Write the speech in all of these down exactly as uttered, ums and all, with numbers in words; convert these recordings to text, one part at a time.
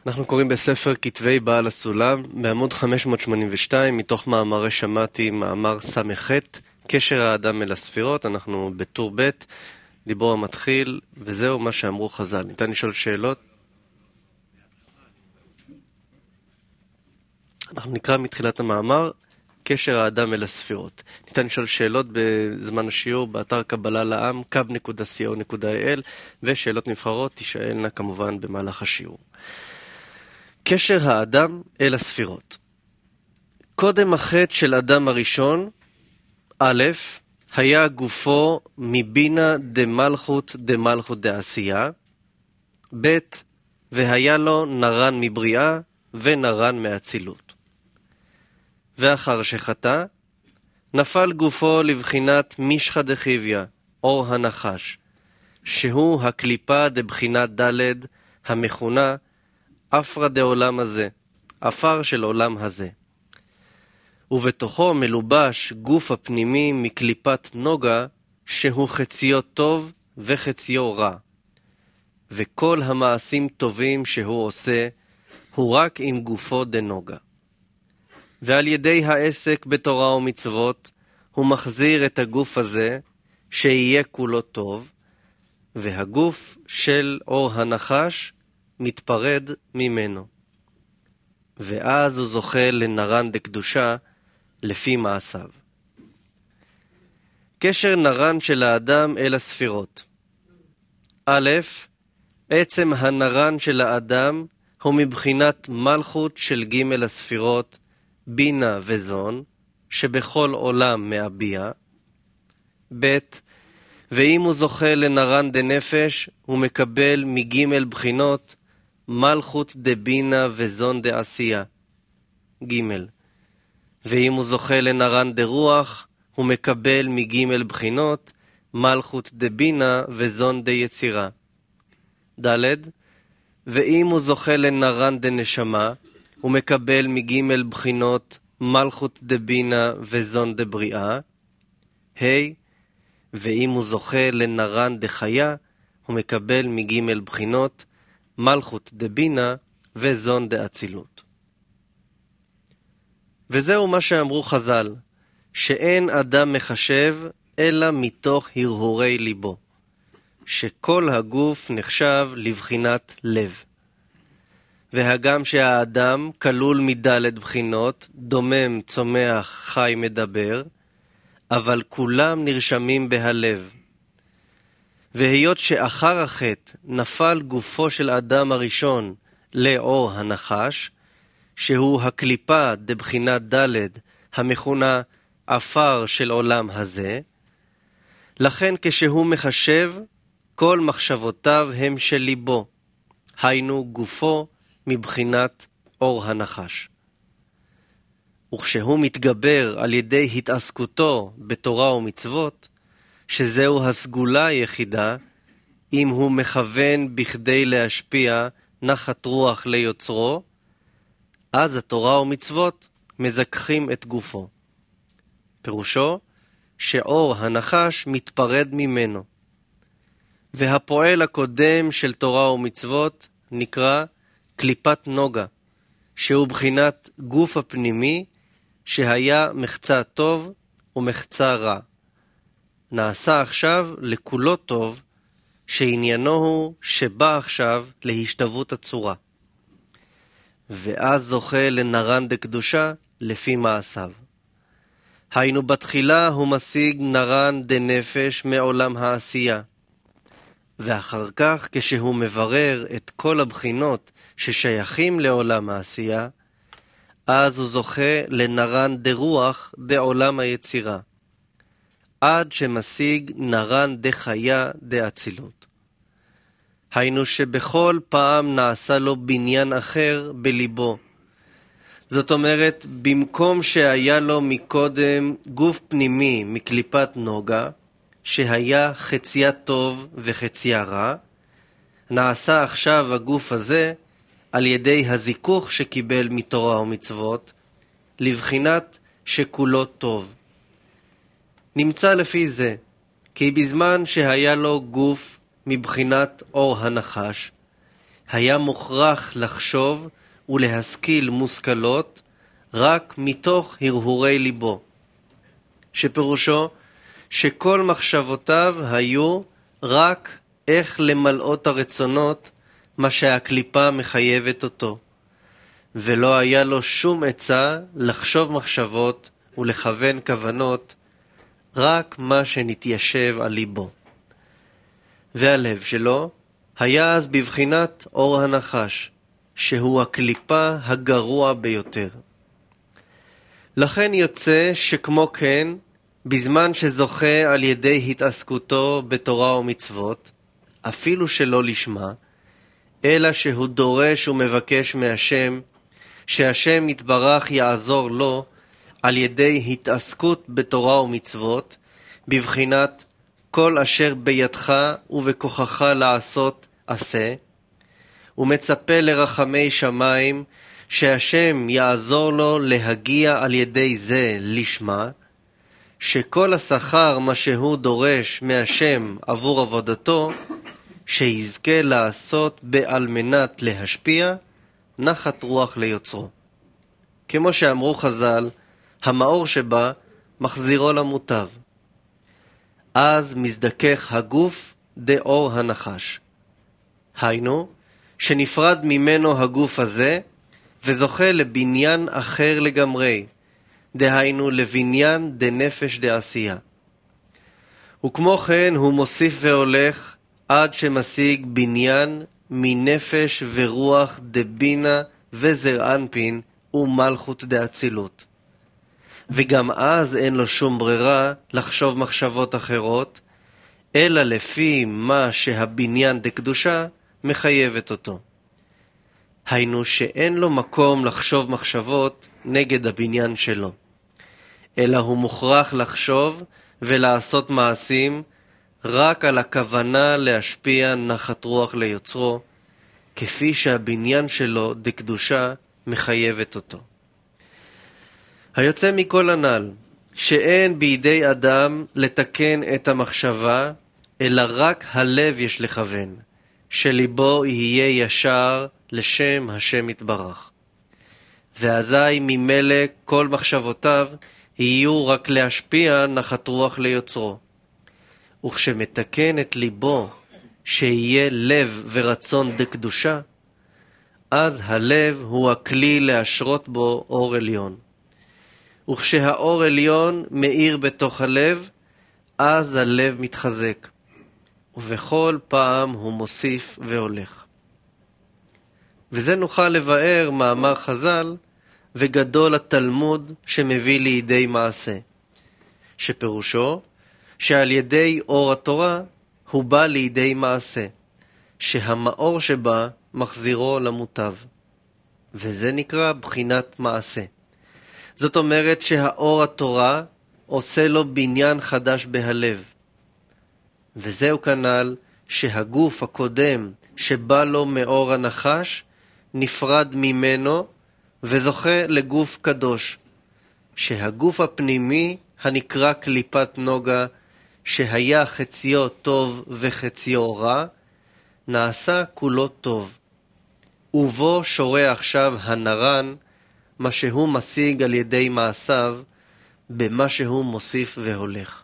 אנחנו קוראים בספר כתבי בעל הסולם, בעמוד חמש מאות שמונים ושתיים, מתוך מאמרי שמעתי, מאמר סמ"ח, קשר האדם אל הספירות. אנחנו בטור ב', דיבור המתחיל, וזהו מה שאמרו חז"ל. ניתן לשאול שאלות? אנחנו נקרא מתחילת המאמר, קשר האדם אל הספירות. ניתן לשאול שאלות בזמן השיעור, באתר קבלה לעם, קאב נקודה סי או נקודה איי אל, ושאלות נבחרות תשאלנה כמובן במהלך השיעור. קשר האדם אל הספירות. קודם החטא של אדם הראשון, א', היה גופו מבינה דמלכות דמלכות דעשייה, ב', והיה לו נרן מבריאה ונרן מאצילות. ואחר שחטא, נפל גופו לבחינת מישחא דחיביא, אור הנחש, שהוא הקליפה דבחינת ד' המכונה אפרה דעולם הזה, אפר של עולם הזה. ובתוכו מלובש גוף הפנימי מקליפת נוגה, שהוא חציו טוב וחציו רע. וכל המעשים טובים שהוא עושה, הוא רק עם גופו דנוגה. ועל ידי העסק בתורה ומצוות, הוא מחזיר את הגוף הזה, שיהיה כולו טוב, והגוף של אור הנחש מתפרד ממנו. ואז הוא זוכה לנרן דקדושה לפי מעשיו. קשר נרן של האדם אל הספירות. א', עצם הנרן של האדם הוא מבחינת מלכות של ג' הספירות, בינה וזון, שבכל עולם מאביע. ב', ואם הוא זוכה לנרן דנפש, הוא מקבל מג' בחינות מלכות דבינה וזון דעשייה. ג', ואם הוא זוכה לנרן דרוח, הוא מקבל מג' בחינות מלכות דבינה וזון דיצירה. ד', ואם הוא זוכה לנרן דנשמה, הוא מקבל מג' בחינות מלכות דבינה וזון דבריאה. ה', ואם הוא זוכה לנרן דחיה, הוא מקבל מג' בחינות מלכות דבינה וזון דאצילות. וזהו מה שאמרו חז"ל, שאין אדם מחשב אלא מתוך הרהורי ליבו, שכל הגוף נחשב לבחינת לב. והגם שהאדם כלול מדלת בחינות, דומם, צומח, חי, מדבר, אבל כולם נרשמים בהלב. והיות שאחר החטא נפל גופו של אדם הראשון לאור הנחש, שהוא הקליפה דבחינת ד' המכונה אפר של עולם הזה, לכן כשהוא מחשב, כל מחשבותיו הם של ליבו, היינו גופו מבחינת אור הנחש. וכשהוא מתגבר על ידי התעסקותו בתורה ומצוות, שזהו הסגולה היחידה, אם הוא מכוון בכדי להשפיע נחת רוח ליוצרו, אז התורה ומצוות מזכחים את גופו. פירושו שאור הנחש מתפרד ממנו. והפועל הקודם של תורה ומצוות נקרא קליפת נוגה, שהוא בחינת גוף הפנימי שהיה מחצה טוב ומחצה רע. נעשה עכשיו לכולו טוב, שעניינו הוא שבא עכשיו להשתוות הצורה. ואז זוכה לנרן דקדושה לפי מעשיו. היינו בתחילה הוא משיג נרן דנפש מעולם העשייה. ואחר כך כשהוא מברר את כל הבחינות ששייכים לעולם העשייה, אז הוא זוכה לנרן דרוח דעולם היצירה. עד שמשיג נרן דחיה דאצילות. היינו שבכל פעם נעשה לו בניין אחר בליבו. זאת אומרת, במקום שהיה לו מקודם גוף פנימי מקליפת נוגה, שהיה חציה טוב וחציה רע, נעשה עכשיו הגוף הזה על ידי הזיכוך שקיבל מתורה ומצוות, לבחינת שכולו טוב. נמצא לפי זה, כי בזמן שהיה לו גוף מבחינת אור הנחש, היה מוכרח לחשוב ולהשכיל מושכלות רק מתוך הרהורי ליבו, שפירושו שכל מחשבותיו היו רק איך למלאות הרצונות מה שהקליפה מחייבת אותו, ולא היה לו שום עצה לחשוב מחשבות ולכוון כוונות, רק מה שנתיישב על ליבו. והלב שלו היה אז בבחינת אור הנחש, שהוא הקליפה הגרוע ביותר. לכן יוצא שכמו כן, בזמן שזוכה על ידי התעסקותו בתורה ומצוות, אפילו שלא לשמה, אלא שהוא דורש ומבקש מהשם, שהשם יתברך יעזור לו על ידי התעסקות בתורה ומצוות, בבחינת כל אשר בידך ובכוחך לעשות עשה, ומצפה לרחמי שמיים שהשם יעזור לו להגיע על ידי זה לשמה, שכל השכר מה שהוא דורש מהשם עבור עבודתו, שיזכה לעשות בעל מנת להשפיע, נחת רוח ליוצרו. כמו שאמרו חז"ל, המאור שבה מחזירו למוטב. אז מזדכך הגוף דאור הנחש. היינו, שנפרד ממנו הגוף הזה, וזוכה לבניין אחר לגמרי, דהיינו לבניין דנפש דעשייה. וכמו כן הוא מוסיף והולך עד שמשיג בניין מנפש ורוח דבינה וזר אנפין ומלכות דאצילות. וגם אז אין לו שום ברירה לחשוב מחשבות אחרות, אלא לפי מה שהבניין דקדושה מחייבת אותו. היינו שאין לו מקום לחשוב מחשבות נגד הבניין שלו, אלא הוא מוכרח לחשוב ולעשות מעשים רק על הכוונה להשפיע נחת רוח ליוצרו, כפי שהבניין שלו דקדושה מחייבת אותו. היוצא מכל הנ"ל, שאין בידי אדם לתקן את המחשבה, אלא רק הלב יש לכוון, שליבו יהיה ישר לשם השם יתברך. ואזי ממילא כל מחשבותיו יהיו רק להשפיע נחת רוח ליוצרו. וכשמתקן את ליבו שיהיה לב ורצון דקדושה, אז הלב הוא הכלי להשרות בו אור עליון. וכשהאור עליון מאיר בתוך הלב, אז הלב מתחזק, ובכל פעם הוא מוסיף והולך. וזה נוכל לבאר מאמר חז"ל וגדול התלמוד שמביא לידי מעשה, שפירושו שעל ידי אור התורה הוא בא לידי מעשה, שהמאור שבה מחזירו למוטב. וזה נקרא בחינת מעשה. זאת אומרת שהאור התורה עושה לו בניין חדש בהלב. וזהו כנ"ל שהגוף הקודם שבא לו מאור הנחש נפרד ממנו וזוכה לגוף קדוש, שהגוף הפנימי הנקרא קליפת נוגה, שהיה חציו טוב וחציו רע, נעשה כולו טוב. ובו שורה עכשיו הנרן, מה שהוא משיג על ידי מעשיו, במה שהוא מוסיף והולך.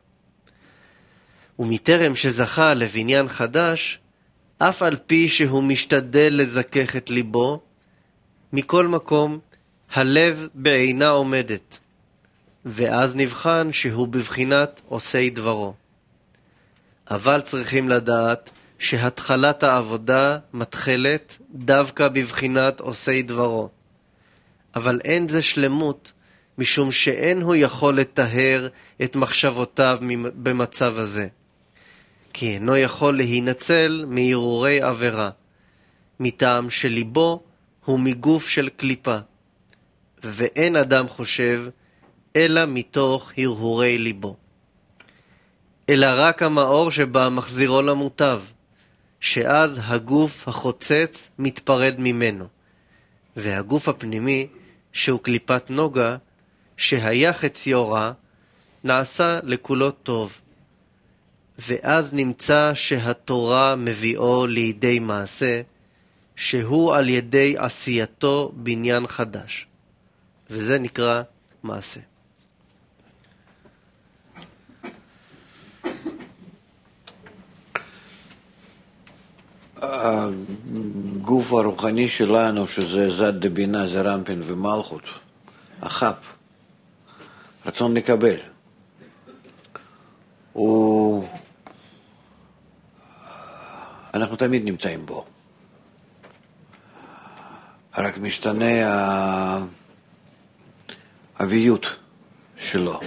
ומטרם שזכה לבניין חדש, אף על פי שהוא משתדל לזכך את ליבו, מכל מקום הלב בעינה עומדת, ואז נבחן שהוא בבחינת עושי דברו. אבל צריכים לדעת שהתחלת העבודה מתחלת דווקא בבחינת עושי דברו. אבל אין זה שלמות, משום שאין הוא יכול לטהר את מחשבותיו במצב הזה. כי אינו יכול להינצל מהרהורי עבירה, מטעם שליבו הוא מגוף של קליפה, ואין אדם חושב אלא מתוך הרהורי ליבו. אלא רק המאור שבה מחזירו למוטב, שאז הגוף החוצץ מתפרד ממנו, והגוף הפנימי, שהוא קליפת נוגה, שהיה חציו רע, נעשה לכולו טוב. ואז נמצא שהתורה מביאו לידי מעשה, שהוא על ידי עשייתו בניין חדש. וזה נקרא מעשה. הגוף הרוחני שלנו, שזה זד דבינה, זה רמפין ומלכות, החפ, רצון לקבל. הוא... אנחנו תמיד נמצאים בו. רק משתנה האביות שלו.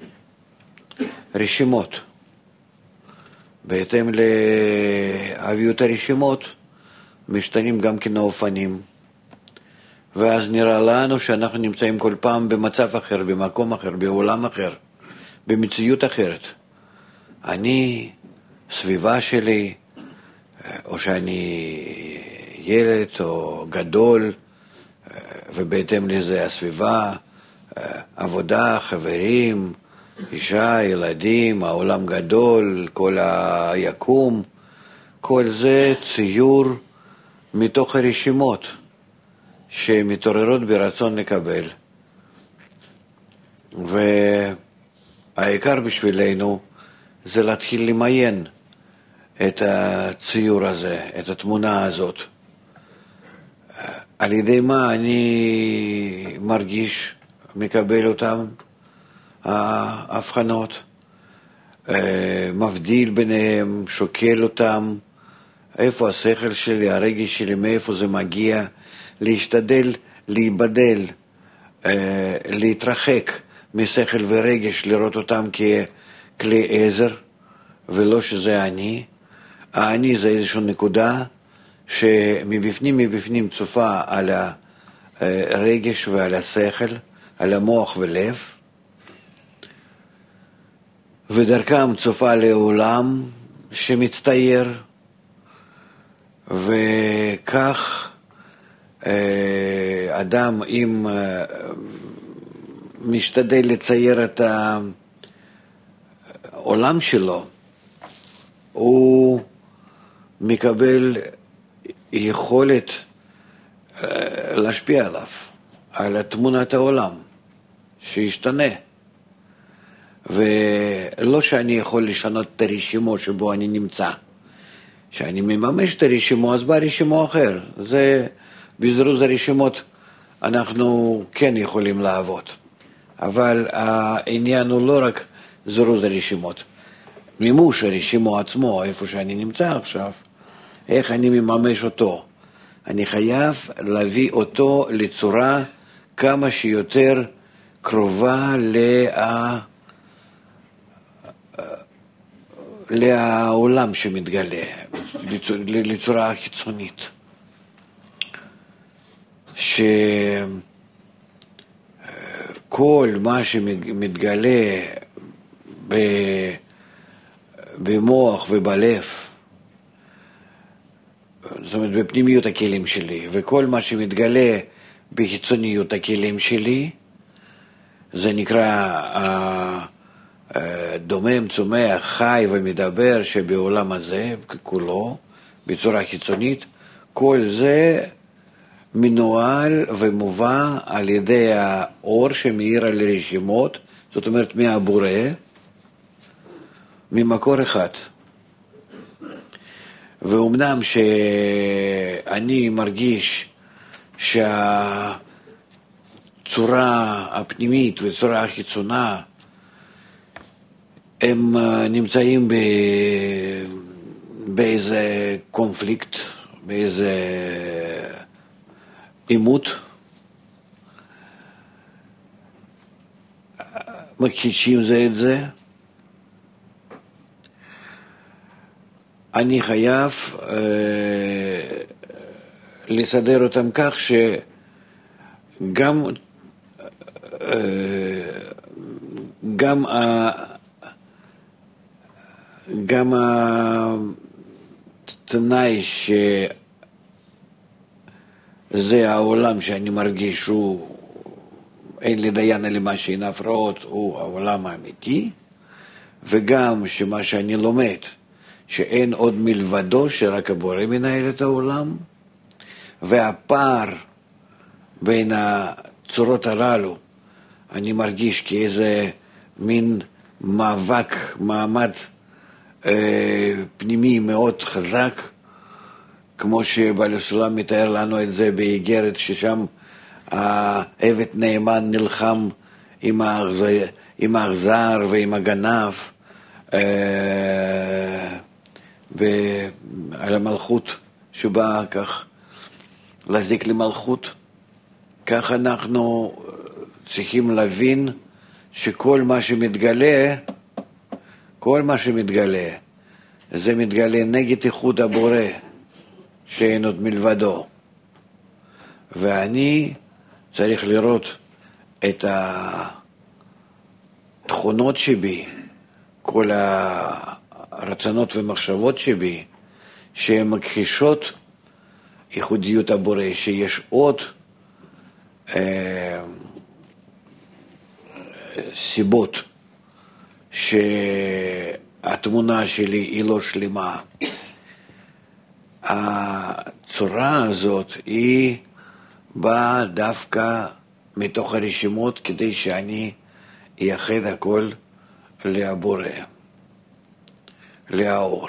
רשימות. בהתאם לאביות הרשימות, משתנים גם כן האופנים. ואז נראה לנו שאנחנו נמצאים כל פעם במצב אחר, במקום אחר, בעולם אחר, במציאות אחרת. אני, סביבה שלי, או שאני ילד או גדול, ובהתאם לזה הסביבה, עבודה, חברים, אישה, ילדים, העולם גדול, כל היקום, כל זה ציור מתוך הרשימות שמתעוררות ברצון לקבל. והעיקר בשבילנו זה להתחיל למיין את הציור הזה, את התמונה הזאת. על ידי מה אני מרגיש, מקבל אותם, ההבחנות, מבדיל ביניהם, שוקל אותם, איפה השכל שלי, הרגש שלי, מאיפה זה מגיע, להשתדל, להיבדל, להתרחק משכל ורגש, לראות אותם ככלי עזר, ולא שזה אני. האני זה איזושהי נקודה שמבפנים מבפנים צופה על הרגש ועל השכל, על המוח ולב, ודרכם צופה לעולם שמצטייר, וכך אדם אם משתדל לצייר את העולם שלו, הוא מקבל יכולת להשפיע עליו, על תמונת העולם, שישתנה. ולא שאני יכול לשנות את הרשימו שבו אני נמצא. כשאני מממש את הרשימו, אז בא רשימו אחר. זה בזרוז הרשימות אנחנו כן יכולים לעבוד. אבל העניין הוא לא רק זרוז הרשימות. מימוש הרשימו עצמו, איפה שאני נמצא עכשיו, איך אני מממש אותו. אני חייב להביא אותו לצורה כמה שיותר קרובה לה... לעולם שמתגלה, לצורה החיצונית. שכל מה שמתגלה במוח ובלב, זאת אומרת בפנימיות הכלים שלי, וכל מה שמתגלה בחיצוניות הכלים שלי, זה נקרא דומם, צומח, חי ומדבר שבעולם הזה כולו, בצורה חיצונית, כל זה מנוהל ומובא על ידי האור שמאיר על רשימות, זאת אומרת מהבורא, ממקור אחד. ואומנם שאני מרגיש שהצורה הפנימית וצורה החיצונה הם נמצאים ב... באיזה קונפליקט, באיזה עימות, מכחישים זה את זה. אני חייב אה, לסדר אותם כך שגם אה, גם ה... גם התנאי שזה העולם שאני מרגיש הוא אין לי דיין אלא מה שאין הפרעות, הוא העולם האמיתי, וגם שמה שאני לומד שאין עוד מלבדו שרק הבורא מנהל את העולם, והפער בין הצורות הללו, אני מרגיש כאיזה מין מאבק, מעמד אה, פנימי מאוד חזק, כמו שבעל הסולם מתאר לנו את זה באיגרת, ששם העבד נאמן נלחם עם האכזר, עם האכזר ועם הגנב אה, על המלכות שבאה כך להזיק למלכות. כך אנחנו צריכים להבין שכל מה שמתגלה, כל מה שמתגלה, זה מתגלה נגד איחוד הבורא, שאין עוד מלבדו. ואני צריך לראות את התכונות שבי, כל הרצונות ומחשבות שבי, שהן מכחישות ייחודיות הבורא, שיש עוד אה, סיבות שהתמונה שלי היא לא שלמה. הצורה הזאת היא באה דווקא מתוך הרשימות, כדי שאני אייחד הכל לבורא, לאור.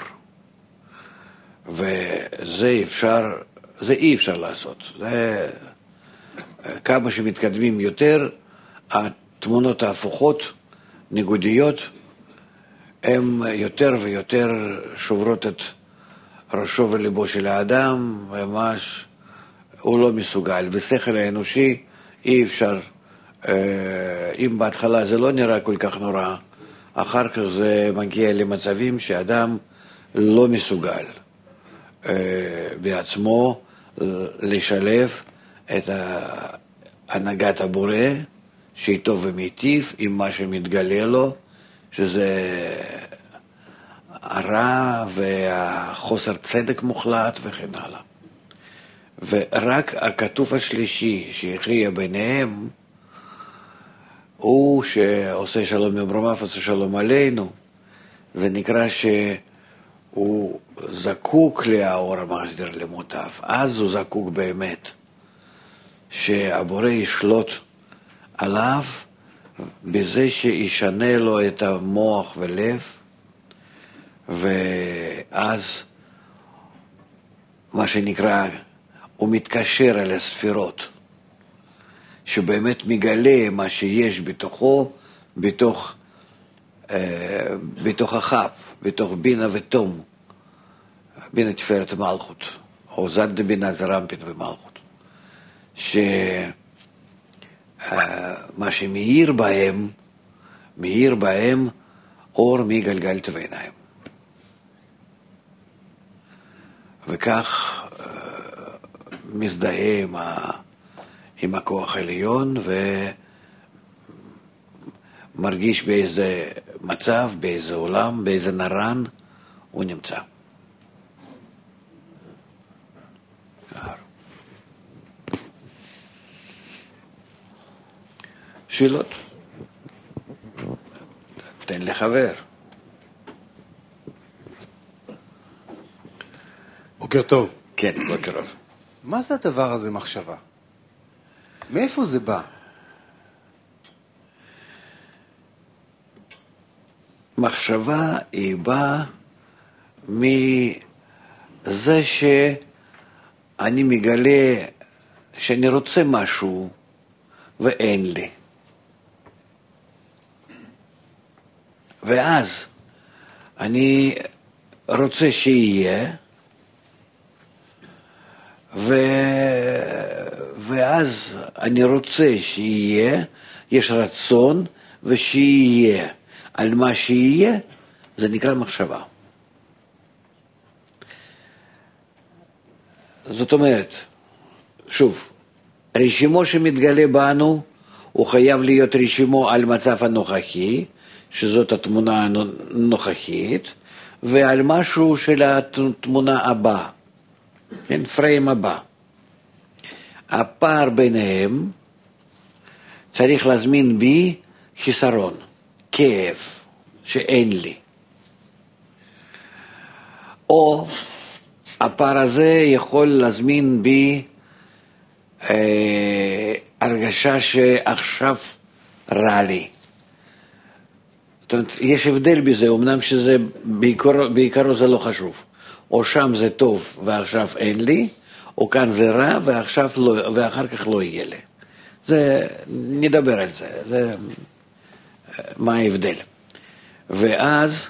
וזה אפשר, זה אי אפשר לעשות. זה, כמה שמתקדמים יותר, התמונות ההפוכות, ניגודיות, הן יותר ויותר שוברות את ראשו וליבו של האדם, ממש הוא לא מסוגל. בשכל האנושי אי אפשר, אם בהתחלה זה לא נראה כל כך נורא, אחר כך זה מגיע למצבים שאדם לא מסוגל בעצמו לשלב את הנהגת הבורא, שהיא טוב ומיטיב עם מה שמתגלה לו, שזה הרע והחוסר צדק מוחלט וכן הלאה. ורק הכתוב השלישי שהכריע ביניהם, הוא שעושה שלום במרומיו, עושה שלום עלינו, זה נקרא שהוא זקוק לאור המחזיר למוטב. אז הוא זקוק באמת שהבורא ישלוט עליו בזה שישנה לו את המוח ולב, ואז מה שנקרא הוא מתקשר אל הספירות, שבאמת מגלה מה שיש בתוכו, בתוך, אה, בתוך החב, בתוך בינה ותום, בינה תפארת מלכות, או זד דבינה זה רמפין ומלכות, שמה אה, שמאיר בהם, מאיר בהם אור מגלגל תבעיניים. וכך אה, מזדהה עם ה... עם הכוח העליון, ומרגיש באיזה מצב, באיזה עולם, באיזה נרן הוא נמצא. שאלות? תן לחבר. בוקר טוב. כן, בוקר טוב. מה זה הדבר הזה מחשבה? מאיפה זה בא? מחשבה היא באה מזה שאני מגלה שאני רוצה משהו ואין לי. ואז אני רוצה שיהיה, ו... ואז אני רוצה שיהיה, יש רצון ושיהיה. על מה שיהיה, זה נקרא מחשבה. זאת אומרת, שוב, רשימו שמתגלה בנו, הוא חייב להיות רשימו על מצב הנוכחי, שזאת התמונה הנוכחית, ועל משהו של התמונה הבאה, כן, פריים הבא. הפער ביניהם צריך להזמין בי חיסרון, כאב, שאין לי. או הפער הזה יכול להזמין בי אה, הרגשה שעכשיו רע לי. זאת אומרת, יש הבדל בזה, אמנם שזה בעיקר, בעיקרו זה לא חשוב. או שם זה טוב ועכשיו אין לי, או כאן זה רע ועכשיו לא, ואחר כך לא יהיה לי. זה, נדבר על זה, זה מה ההבדל. ואז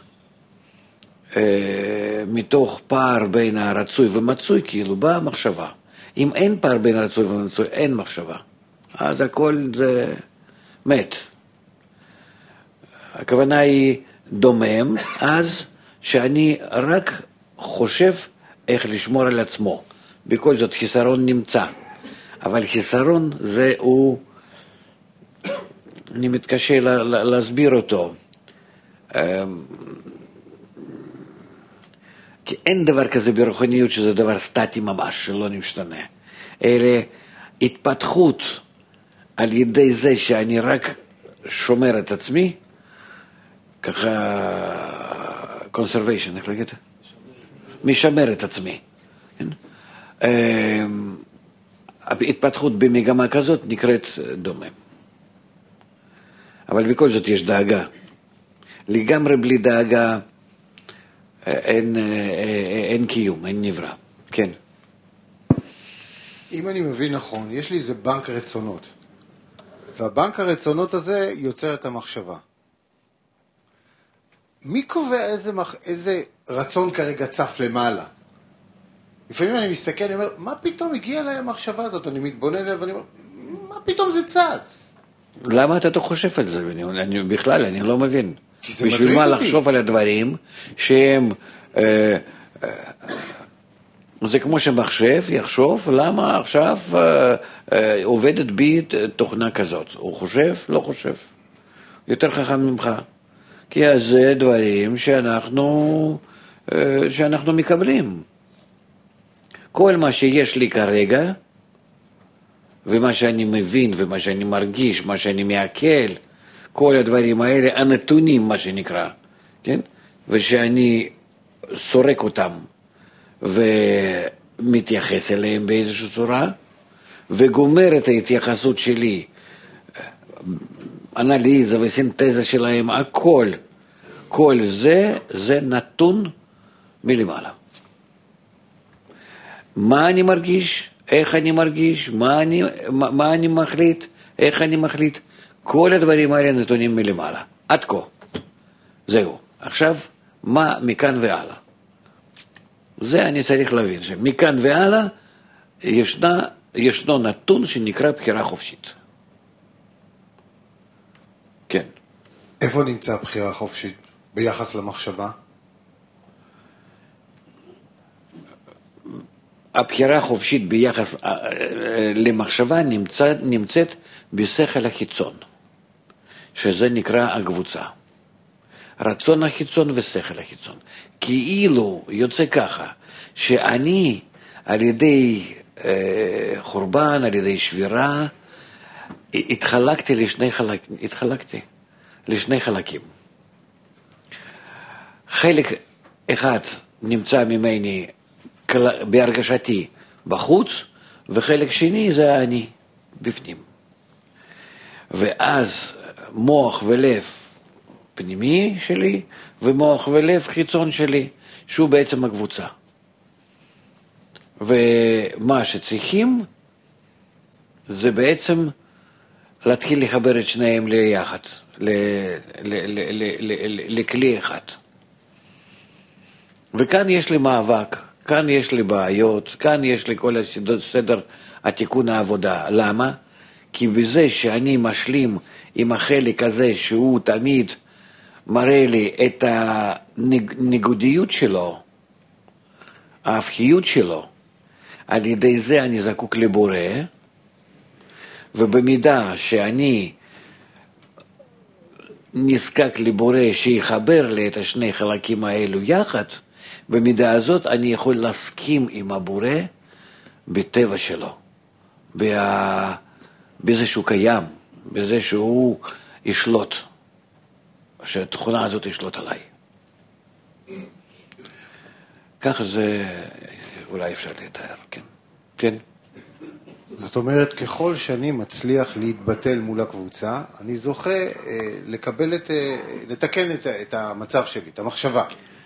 אה, מתוך פער בין הרצוי ומצוי, כאילו באה המחשבה. אם אין פער בין הרצוי ומצוי, אין מחשבה. אז הכל זה מת. הכוונה היא דומם, אז שאני רק חושב איך לשמור על עצמו. בכל זאת חיסרון נמצא. אבל חיסרון זה הוא, אני מתקשה לה, לה, להסביר אותו. כי אין דבר כזה ברוחניות שזה דבר סטטי ממש, שלא משתנה. אלא התפתחות על ידי זה שאני רק שומר את עצמי, ככה, conservation, איך להגיד? משמר את עצמי. התפתחות במגמה כזאת נקראת דומם. אבל בכל זאת יש דאגה. לגמרי בלי דאגה אין, אין קיום, אין נברא. כן. אם אני מבין נכון, יש לי איזה בנק רצונות. והבנק הרצונות הזה יוצר את המחשבה. מי קובע איזה, מח... איזה רצון כרגע צף למעלה? לפעמים אני מסתכל, אני אומר, מה פתאום הגיעה אליי המחשבה הזאת? אני מתבונן אליו ואני אומר, מה פתאום זה צץ? למה אתה חושב על זה? אני, אני, בכלל, אני לא מבין. כי זה מטריד אותי. בשביל מה אותי. לחשוב על הדברים שהם... אה, אה, זה כמו שמחשב יחשוב, למה עכשיו אה, אה, עובדת בי תוכנה כזאת? הוא חושב? לא חושב. יותר חכם ממך. כי זה דברים שאנחנו, אה, שאנחנו מקבלים. כל מה שיש לי כרגע, ומה שאני מבין, ומה שאני מרגיש, מה שאני מעכל, כל הדברים האלה, הנתונים, מה שנקרא, כן? ושאני סורק אותם, ומתייחס אליהם באיזושהי צורה, וגומר את ההתייחסות שלי, אנליזה וסינתזה שלהם, הכל, כל זה, זה נתון מלמעלה. מה אני מרגיש, איך אני מרגיש, מה אני, מה, מה אני מחליט, איך אני מחליט, כל הדברים האלה נתונים מלמעלה. עד כה. זהו. עכשיו, מה מכאן והלאה? זה אני צריך להבין, שמכאן והלאה ישנה, ישנו נתון שנקרא בחירה חופשית. כן. איפה נמצא הבחירה החופשית ביחס למחשבה? הבחירה החופשית ביחס למחשבה נמצאת, נמצאת בשכל החיצון, שזה נקרא הקבוצה. רצון החיצון ושכל החיצון. כאילו יוצא ככה, שאני על ידי אה, חורבן, על ידי שבירה, התחלקתי לשני, חלק, התחלקתי לשני חלקים. חלק אחד נמצא ממני בהרגשתי בחוץ, וחלק שני זה אני בפנים. ואז מוח ולב פנימי שלי, ומוח ולב חיצון שלי, שהוא בעצם הקבוצה. ומה שצריכים, זה בעצם להתחיל לחבר את שניהם ליחד, לכלי אחד. וכאן יש לי מאבק, כאן יש לי בעיות, כאן יש לי כל הסדר התיקון העבודה. למה? כי בזה שאני משלים עם החלק הזה שהוא תמיד מראה לי את הניגודיות שלו, ההפכיות שלו, על ידי זה אני זקוק לבורא, ובמידה שאני נזקק לבורא שיחבר לי את השני חלקים האלו יחד, במידה הזאת אני יכול להסכים עם הבורא בטבע שלו, בזה שהוא קיים, בזה שהוא ישלוט, שהתכונה הזאת ישלוט עליי. ככה זה אולי אפשר לתאר, כן. כן? זאת אומרת, ככל שאני מצליח להתבטל מול הקבוצה, אני זוכה אה, לקבל את, אה, לתקן את, את המצב שלי, את המחשבה.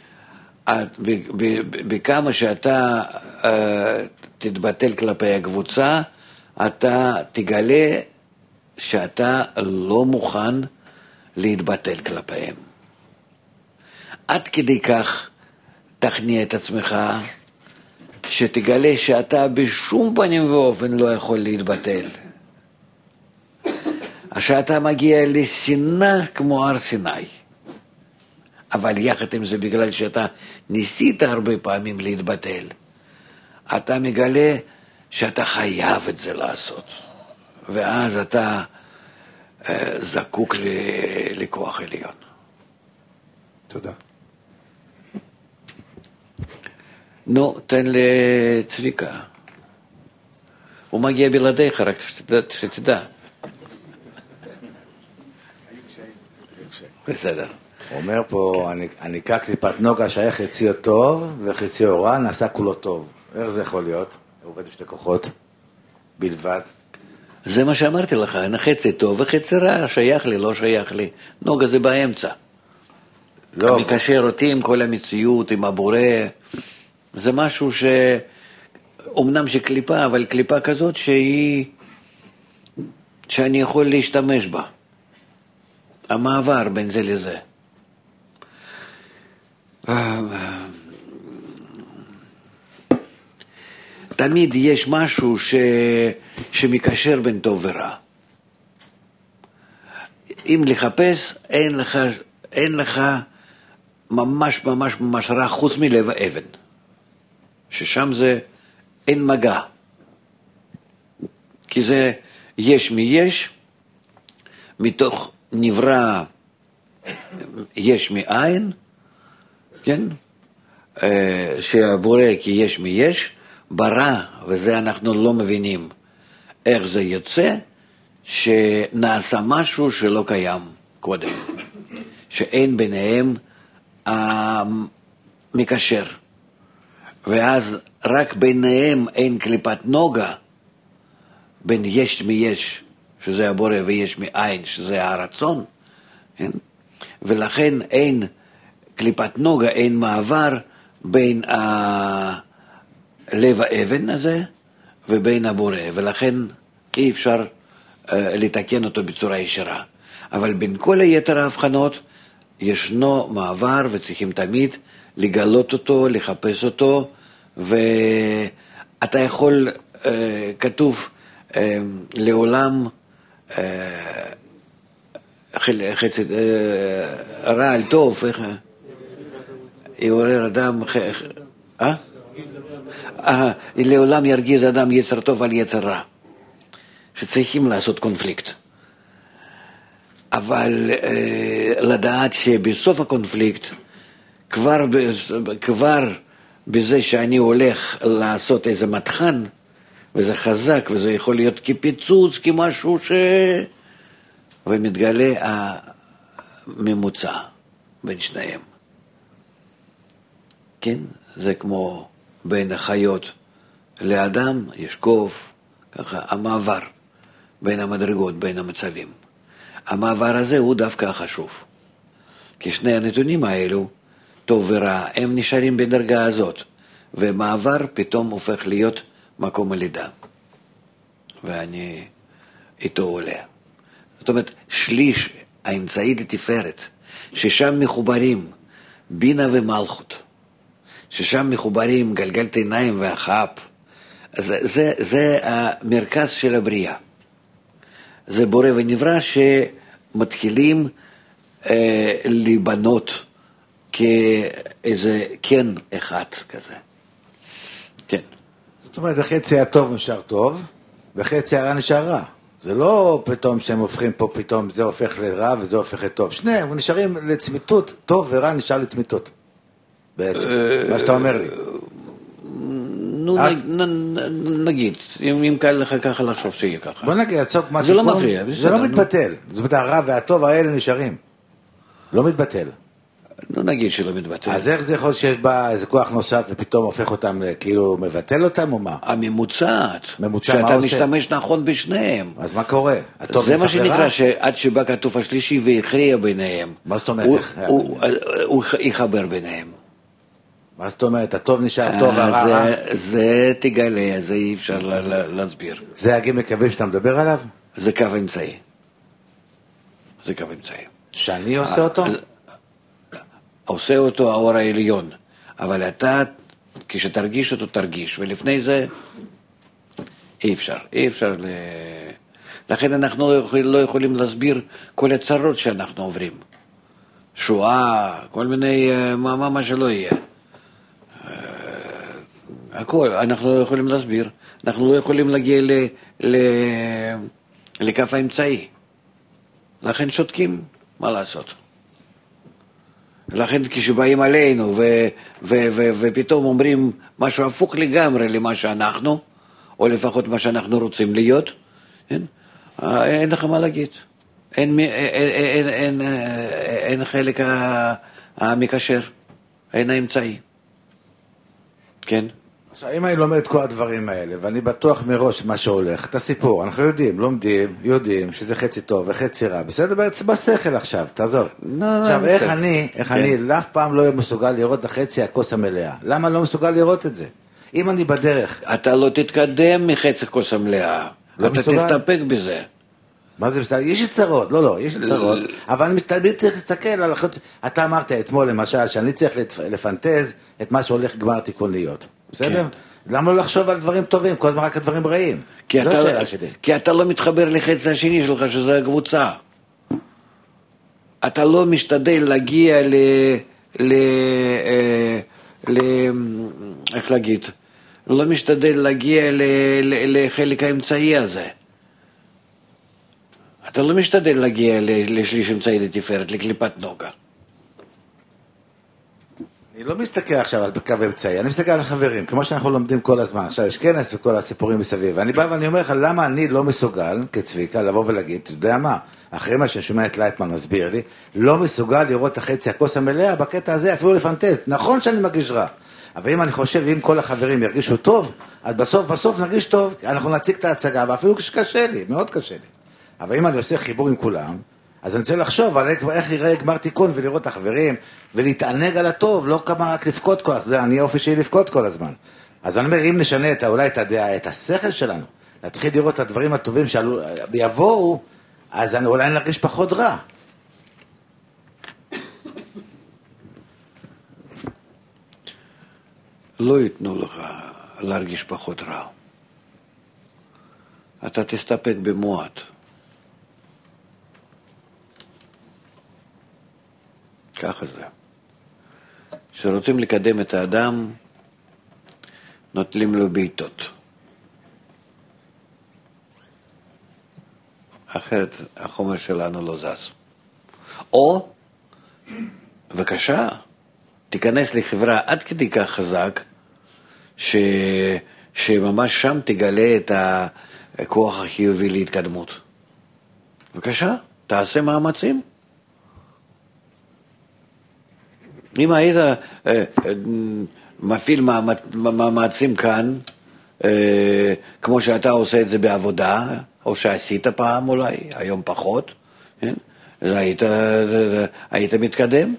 בכמה שאתה אה, תתבטל כלפי הקבוצה, אתה תגלה שאתה לא מוכן להתבטל כלפיהם. עד כדי כך תכניע את עצמך, שתגלה שאתה בשום פנים ואופן לא יכול להתבטל. שאתה מגיע לסיני כמו הר סיני. אבל יחד עם זה, בגלל שאתה ניסית הרבה פעמים להתבטל, אתה מגלה שאתה חייב את זה לעשות. ואז אתה אה, זקוק ל, לכוח עליון. תודה. נו, תן לצביקה. הוא מגיע בלעדיך, רק שתדע. שתדע. בסדר. הוא אומר פה, הניקה קליפת נוגה שהיה חציו טוב וחציו רע, נעשה כולו טוב. איך זה יכול להיות? הוא עובד בשתי כוחות בלבד. זה מה שאמרתי לך, חצי טוב וחצי רע, שייך לי, לא שייך לי. נוגה זה באמצע. לא, מקשר אותי עם כל המציאות, עם הבורא. זה משהו ש... אומנם שקליפה, אבל קליפה כזאת שהיא... שאני יכול להשתמש בה. המעבר בין זה לזה. תמיד יש משהו ש... שמקשר בין טוב ורע. אם לחפש, אין לך, אין לך ממש ממש ממש רע חוץ מלב האבן. ששם זה אין מגע. כי זה יש מי יש, מתוך נברא יש מאין, כן? שהבורא כי יש מי יש, ברא, וזה אנחנו לא מבינים איך זה יוצא, שנעשה משהו שלא קיים קודם, שאין ביניהם המקשר, ואז רק ביניהם אין קליפת נוגה, בין יש מי יש, שזה הבורא, ויש מאין, שזה הרצון, כן? ולכן אין קליפת נוגה, אין מעבר בין לב האבן הזה ובין הבורא, ולכן אי אפשר uh, לתקן אותו בצורה ישירה. אבל בין כל היתר ההבחנות ישנו מעבר, וצריכים תמיד לגלות אותו, לחפש אותו, ואתה יכול, uh, כתוב uh, לעולם uh, חצי uh, רע על טוב, איך יעורר אדם, אה? אה, לעולם ירגיז אדם יצר טוב על יצר רע, שצריכים לעשות קונפליקט. אבל אה, לדעת שבסוף הקונפליקט, כבר, כבר בזה שאני הולך לעשות איזה מתחן, וזה חזק, וזה יכול להיות כפיצוץ, כמשהו ש... ומתגלה הממוצע בין שניהם. כן? זה כמו בין החיות לאדם, יש קוף, ככה, המעבר בין המדרגות, בין המצבים. המעבר הזה הוא דווקא החשוב. כי שני הנתונים האלו, טוב ורע, הם נשארים בדרגה הזאת, ומעבר פתאום הופך להיות מקום הלידה. ואני איתו עולה. זאת אומרת, שליש האמצעי לתפארת, ששם מחוברים בינה ומלכות, ששם מחוברים גלגלת עיניים והחאפ, זה, זה, זה המרכז של הבריאה. זה בורא ונברא שמתחילים אה, לבנות כאיזה כן אחד כזה. כן. זאת אומרת, החצי הטוב נשאר טוב, והחצי הרע נשאר רע. זה לא פתאום שהם הופכים פה, פתאום זה הופך לרע וזה הופך לטוב. שניהם נשארים לצמיתות, טוב ורע נשאר לצמיתות. בעצם, מה שאתה אומר לי. נו, נגיד, אם קל לך ככה לחשוב שיהיה ככה. בוא נגיד, זה לא מפריע. זה לא מתבטל. זאת אומרת, הרע והטוב האלה נשארים. לא מתבטל. נו נגיד שלא מתבטל. אז איך זה יכול שיש בה איזה כוח נוסף ופתאום הופך אותם, כאילו מבטל אותם או מה? הממוצעת. ממוצע, מה שאתה עושה? משתמש נכון בשניהם. אז מה קורה? הטוב זה מה נפח לרע? שנקרא שעד שבא כתוב השלישי והכריע ביניהם. מה זאת אומרת? הוא- הכריע הוא- הוא יחבר ביניהם. מה זאת אומרת? הטוב נשאר טוב, אה, הרע רע? זה- זה תגלה, זה אי אפשר ל- ל- להסביר. זה הגיל מקווים שאתה מדבר עליו? זה קו אמצעי. זה קו אמצעי. שאני עושה אותו? אז- עושה אותו האור העליון, אבל אתה, כשתרגיש אותו תרגיש, ולפני זה אי אפשר, אי אפשר ל... לכן אנחנו לא יכול- לא יכולים להסביר כל הצרות שאנחנו עוברים. שואה, כל מיני, אה, מה, מה, מה שלא יהיה. אה, הכל, אנחנו לא יכולים להסביר. אנחנו לא יכולים להגיע ל, ל, לקו האמצעי. לכן שותקים, מה לעשות? לכן כשבאים עלינו ו, ו, ו, ופתאום אומרים משהו הפוך לגמרי למה שאנחנו, או לפחות מה שאנחנו רוצים להיות, אין, אין לך מה להגיד. אין, אין, אין, אין, אין חלק המקשר, אין האמצעי. כן? עכשיו, אם אני לומד את כל הדברים האלה, ואני בטוח מראש מה שהולך, את הסיפור, אנחנו יודעים, לומדים, יודעים שזה חצי טוב וחצי רע, בסדר? בעצם בשכל עכשיו, תעזוב. לא, עכשיו, לא, איך בסדר. אני, איך כן. אני, לאף פעם לא מסוגל לראות את החצי הכוס המלאה? למה אני לא מסוגל לראות את זה? אם אני בדרך, אתה לא תתקדם מחצי כוס המלאה. לא אתה מסוגל? תסתפק בזה. מה זה בסדר? יש יצרות, לא, לא, יש יצרות, אבל אני תמיד צריך להסתכל על החוץ... אתה אמרת אתמול, למשל, שאני צריך לפ- לפנטז את מה שהולך גמר תיקון להיות. בסדר? למה לא לחשוב על דברים טובים, כל הזמן רק על דברים רעים? כי זו אתה- השאלה שלי. כי אתה לא מתחבר לחצי השני שלך, שזה הקבוצה. אתה לא משתדל להגיע ל... ל... אה, ל... איך להגיד? לא משתדל להגיע ל... ל... לחלק האמצעי הזה. אתה לא משתדל להגיע ל... לשליש אמצעי לתפארת, לקליפת נוגה. אני לא מסתכל עכשיו על קו אמצעי, אני מסתכל על החברים, כמו שאנחנו לומדים כל הזמן. עכשיו יש כנס וכל הסיפורים מסביב, ואני בא ואני אומר לך, למה אני לא מסוגל, כצביקה, לבוא ולהגיד, אתה יודע מה, אחרי מה ששומע את לייטמן מסביר לי, לא מסוגל לראות את החצי הכוס המלאה בקטע הזה, אפילו לפנטז. נכון שאני מרגיש רע, אבל אם אני חושב, אם כל החברים ירגישו טוב, אז בסוף, בסוף נרגיש טוב, אנחנו נציג את ההצגה, ואפילו שקשה לי, מאוד קשה לי. אבל אם אני עושה חיבור עם כולם, אז אני צריך לחשוב על איך- איך יראה גמר תיקון ולראות את החברים ולהתענג על הטוב, לא כמה רק לבכות כל הזמן, אני האופי שלי לבכות כל הזמן. אז אני אומר, אם נשנה את, אולי את, הדעה, את השכל שלנו, נתחיל לראות את הדברים הטובים שיבואו, אז אני, אולי נרגיש פחות רע. לא ייתנו לך להרגיש פחות רע. אתה תסתפק במועט. ככה זה. כשרוצים לקדם את האדם, נוטלים לו בעיטות. אחרת החומר שלנו לא זז. או, בבקשה, תיכנס לחברה עד כדי כך חזק, ש... שממש שם תגלה את הכוח החיובי להתקדמות. בבקשה, תעשה מאמצים. אם היית אה, אה, מפעיל מאמצ- מאמצים כאן, אה, כמו שאתה עושה את זה בעבודה, או שעשית פעם אולי, היום פחות, כן? אז היית, היית מתקדם.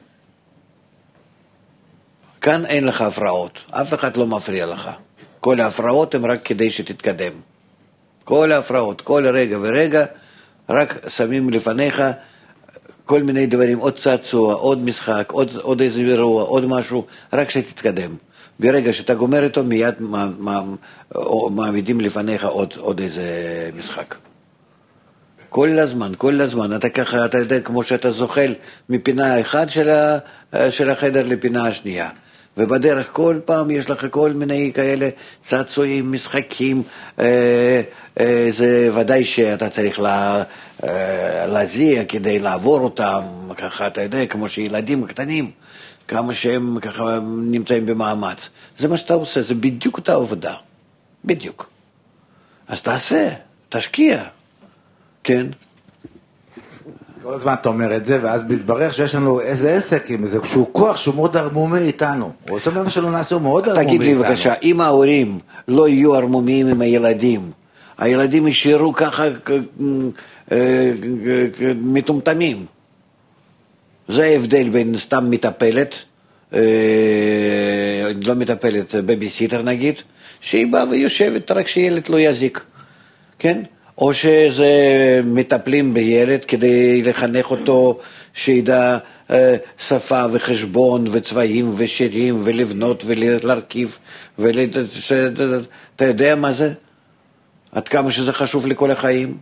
כאן אין לך הפרעות, אף אחד לא מפריע לך. כל ההפרעות הן רק כדי שתתקדם. כל ההפרעות, כל רגע ורגע, רק שמים לפניך כל מיני דברים, עוד צעצוע, עוד משחק, עוד, עוד איזה אירוע, עוד משהו, רק שתתקדם. ברגע שאתה גומר איתו, מיד מעמידים לפניך עוד, עוד איזה משחק. כל הזמן, כל הזמן, אתה ככה, אתה יודע, כמו שאתה זוחל מפינה אחת של, ה, של החדר לפינה השנייה. ובדרך כל פעם יש לך כל מיני כאלה צעצועים, משחקים, אה, אה, זה ודאי שאתה צריך לה, אה, להזיע כדי לעבור אותם, ככה, אתה יודע, כמו שילדים קטנים, כמה שהם ככה נמצאים במאמץ. זה מה שאתה עושה, זה בדיוק אותה עבודה, בדיוק. אז תעשה, תשקיע, כן. כל הזמן אתה אומר את זה, ואז מתברר שיש לנו איזה עסק עם איזשהו כוח שהוא מאוד ערמומי איתנו. הוא עושה מה שלא נעשה, הוא מאוד ערמומי איתנו. תגיד לי בבקשה, אם ההורים לא יהיו ערמומיים עם הילדים, הילדים יישארו ככה מטומטמים. זה ההבדל בין סתם מטפלת, לא מטפלת, בייביסיטר נגיד, שהיא באה ויושבת רק שילד לא יזיק, כן? או שזה מטפלים בילד כדי לחנך אותו שידע שפה וחשבון וצבעים ושירים ולבנות ולהרכיב, אתה יודע מה זה? עד כמה שזה חשוב לכל החיים?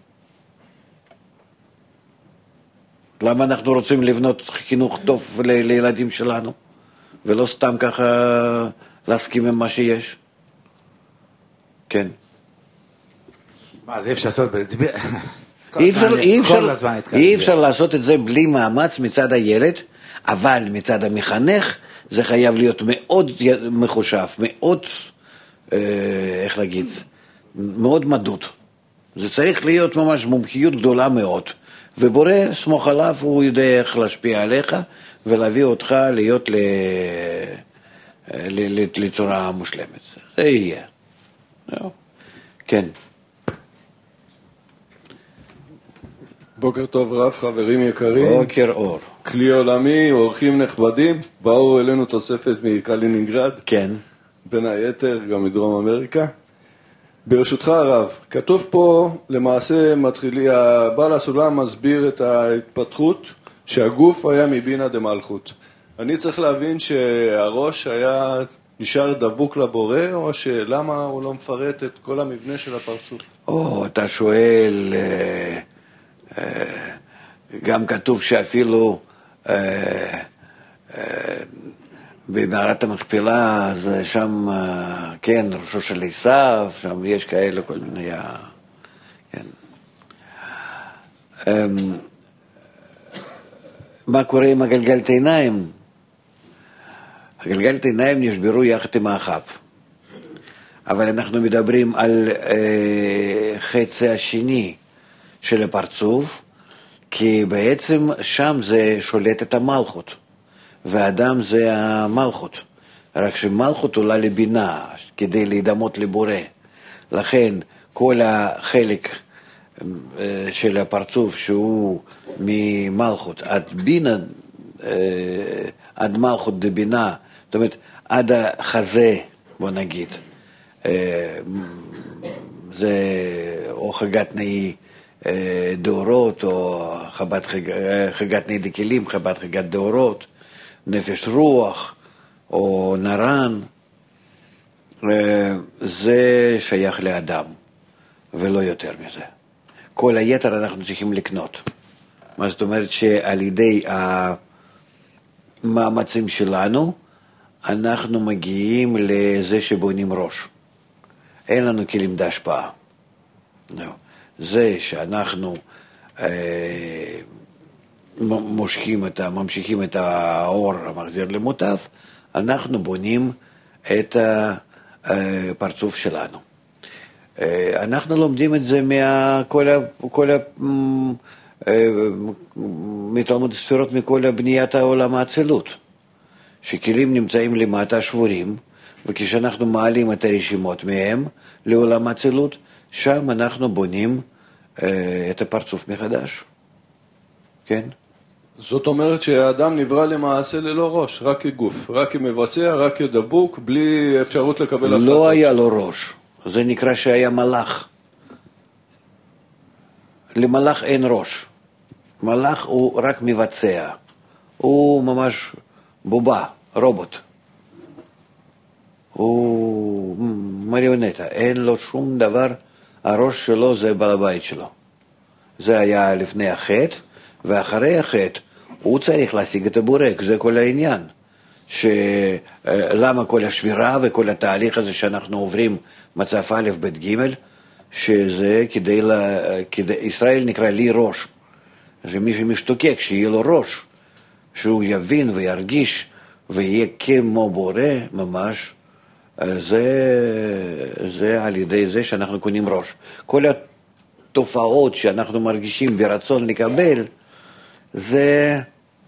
למה אנחנו רוצים לבנות חינוך טוב ל- לילדים שלנו, ולא סתם ככה להסכים עם מה שיש? כן. מה, זה אי אפשר לעשות בלצביר? אי אפשר, אי אפשר, אי אפשר לעשות את זה בלי מאמץ מצד הילד, אבל מצד המחנך זה חייב להיות מאוד מחושב, מאוד, איך להגיד, מאוד מדוד. זה צריך להיות ממש מומחיות גדולה מאוד. ובורא, סמוך עליו, הוא יודע איך להשפיע עליך ולהביא אותך להיות ל... ל... לצורה מושלמת. זה יהיה. כן. בוקר טוב רב, חברים יקרים. בוקר אור. כלי עולמי, אורחים נכבדים, באו אלינו תוספת מקלינינגרד. כן. בין היתר, גם מדרום אמריקה. ברשותך הרב, כתוב פה למעשה מתחילי, בעל הסולם מסביר את ההתפתחות שהגוף היה מבינה דמלכות. אני צריך להבין שהראש היה נשאר דבוק לבורא, או שלמה הוא לא מפרט את כל המבנה של הפרצוף? או, אתה שואל, אה, אה, גם כתוב שאפילו אה, אה, במערת המכפלה, אז שם, כן, ראשו של עשיו, שם יש כאלה כל מיני, כן. מה קורה עם הגלגלת עיניים? הגלגלת עיניים נשברו יחד עם האחב. אבל אנחנו מדברים על אה, חצי השני של הפרצוף, כי בעצם שם זה שולט את המלכות. והאדם זה המלכות, רק שמלכות עולה לבינה כדי להידמות לבורא. לכן כל החלק של הפרצוף שהוא ממלכות עד בינה, עד מלכות דבינה, זאת אומרת עד החזה, בוא נגיד, זה או חגת נאי דאורות או חבת חגת נאי דקלים, חבת חגת דאורות, נפש רוח או נרן, זה שייך לאדם ולא יותר מזה. כל היתר אנחנו צריכים לקנות. מה זאת אומרת שעל ידי המאמצים שלנו אנחנו מגיעים לזה שבונים ראש. אין לנו כלים להשפעה. זה שאנחנו מושכים את, ממשיכים את האור המחזיר למוטב, אנחנו בונים את הפרצוף שלנו. אנחנו לומדים את זה מכל מתלמוד ספירות, מכל בניית העולם האצילות, שכלים נמצאים למטה שבורים, וכשאנחנו מעלים את הרשימות מהם לעולם האצילות, שם אנחנו בונים את הפרצוף מחדש. כן? זאת אומרת שהאדם נברא למעשה ללא ראש, רק כגוף, רק כמבצע, רק כדבוק, בלי אפשרות לקבל החלטות. לא היה לו ראש, זה נקרא שהיה מלאך. למלאך אין ראש. מלאך הוא רק מבצע, הוא ממש בובה, רובוט. הוא מריונטה, אין לו שום דבר, הראש שלו זה בעל הבית שלו. זה היה לפני החטא, ואחרי החטא הוא צריך להשיג את הבורק, זה כל העניין. שלמה כל השבירה וכל התהליך הזה שאנחנו עוברים מצב א' ב' ג', שזה כדי, לה, כדי, ישראל נקרא לי ראש. שמי שמשתוקק, שיהיה לו ראש, שהוא יבין וירגיש ויהיה כמו בורא ממש, זה, זה על ידי זה שאנחנו קונים ראש. כל התופעות שאנחנו מרגישים ברצון לקבל, זה,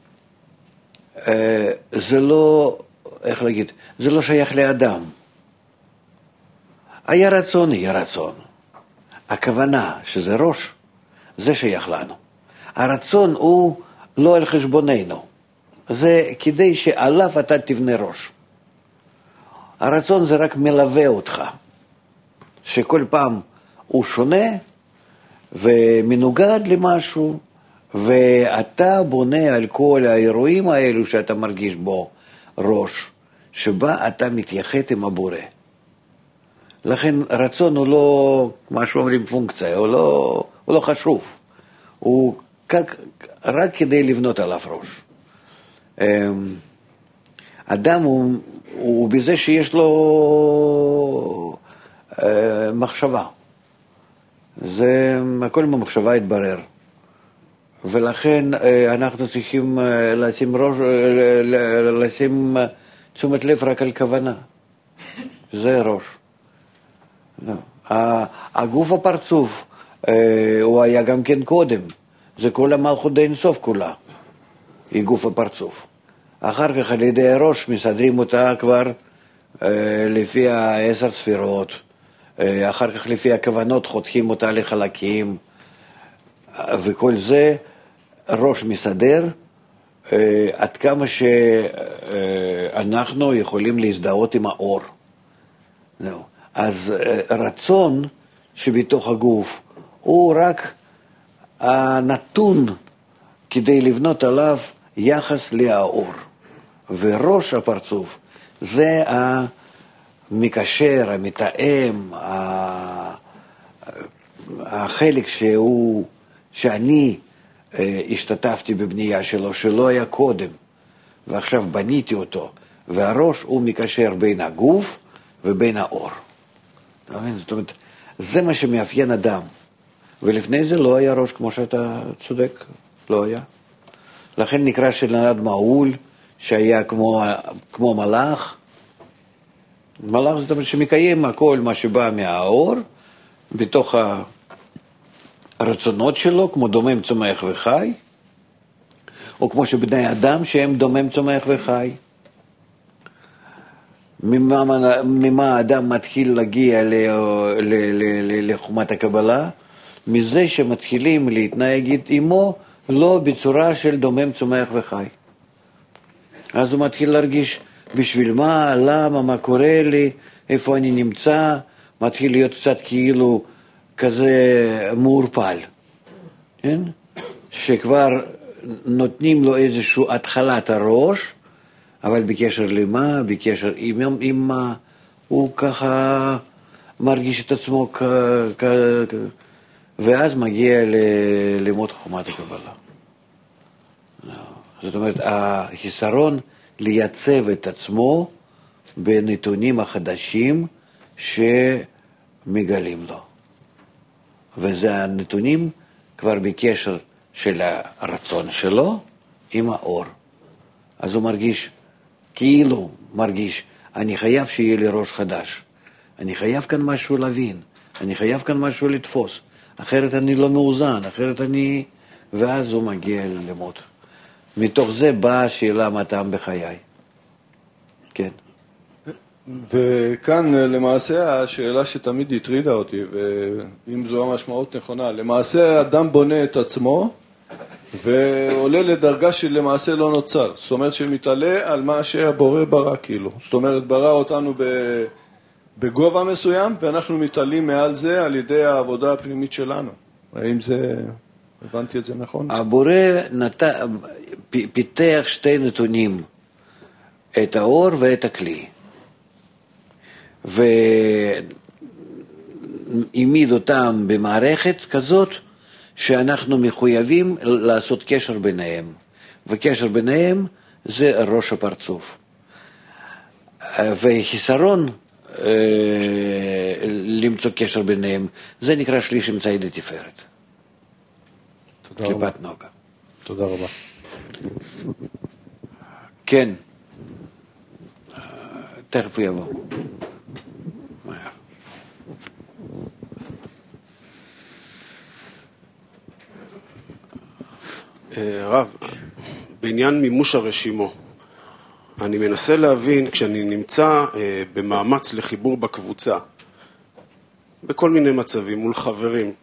זה לא, איך להגיד, זה לא שייך לאדם. היה רצון, היה רצון. הכוונה שזה ראש, זה שייך לנו. הרצון הוא לא על חשבוננו. זה כדי שעליו אתה תבנה ראש. הרצון זה רק מלווה אותך. שכל פעם הוא שונה ומנוגד למשהו, ואתה בונה על כל האירועים האלו שאתה מרגיש בו ראש, שבה אתה מתייחד עם הבורא. לכן רצון הוא לא, מה שאומרים פונקציה, הוא לא, הוא לא חשוב. הוא רק, רק כדי לבנות עליו ראש. אדם הוא, הוא בזה שיש לו מחשבה. זה, הכל במחשבה יתברר. ולכן אנחנו צריכים לשים ראש, לשים תשומת לב רק על כוונה. זה ראש. הגוף הפרצוף, הוא היה גם כן קודם. זה כל המלכות די אינסוף כולה. היא גוף הפרצוף. אחר כך על ידי הראש מסדרים אותה כבר לפי העשר ספירות. אחר כך לפי הכוונות חותכים אותה לחלקים. וכל זה ראש מסדר, עד כמה שאנחנו יכולים להזדהות עם האור. אז רצון שבתוך הגוף הוא רק הנתון כדי לבנות עליו יחס לאור. וראש הפרצוף זה המקשר, המתאם, החלק שהוא, שאני השתתפתי בבנייה שלו, שלא היה קודם, ועכשיו בניתי אותו. והראש הוא מקשר בין הגוף ובין האור. זאת אומרת, זה מה שמאפיין אדם. ולפני זה לא היה ראש, כמו שאתה צודק, לא היה. לכן נקרא שנולד מעול, שהיה כמו, כמו מלאך. מלאך זאת אומרת שמקיים הכל מה שבא מהאור, בתוך הרצונות שלו, כמו דומם, צומח וחי, או כמו שבני אדם שהם דומם, צומח וחי. ממה, ממה האדם מתחיל להגיע ל, ל, ל, ל, לחומת הקבלה? מזה שמתחילים להתנהג עמו לא בצורה של דומם, צומח וחי. אז הוא מתחיל להרגיש בשביל מה, למה, מה קורה לי, איפה אני נמצא, מתחיל להיות קצת כאילו כזה מעורפל, כן? שכבר נותנים לו איזושהי התחלת הראש, אבל בקשר למה, בקשר עם, עם מה, הוא ככה מרגיש את עצמו כ... כ... ואז מגיע ללמוד חומת הקבלה. זאת אומרת, החיסרון לייצב את עצמו בנתונים החדשים שמגלים לו. וזה הנתונים כבר בקשר של הרצון שלו עם האור. אז הוא מרגיש, כאילו מרגיש, אני חייב שיהיה לי ראש חדש. אני חייב כאן משהו להבין. אני חייב כאן משהו לתפוס. אחרת אני לא מאוזן, אחרת אני... ואז הוא מגיע ללמוד. מתוך זה באה השאלה מה טעם בחיי. כן. וכאן למעשה השאלה שתמיד הטרידה אותי, ואם זו המשמעות נכונה, למעשה אדם בונה את עצמו ועולה לדרגה שלמעשה לא נוצר. זאת אומרת שמתעלה על מה שהבורא ברא כאילו. זאת אומרת ברא אותנו בגובה מסוים ואנחנו מתעלים מעל זה על ידי העבודה הפנימית שלנו. האם זה... הבנתי את זה נכון? הבורא נת... פיתח שתי נתונים, את האור ואת הכלי. והעמיד אותם במערכת כזאת שאנחנו מחויבים לעשות קשר ביניהם. וקשר ביניהם זה ראש הפרצוף. וחיסרון למצוא קשר ביניהם, זה נקרא שליש אמצעי לתפארת. תודה רבה. קליפת נוגה. תודה רבה. כן. תכף הוא יבוא. רב, בעניין מימוש הרשימו, אני מנסה להבין, כשאני נמצא במאמץ לחיבור בקבוצה, בכל מיני מצבים, מול חברים,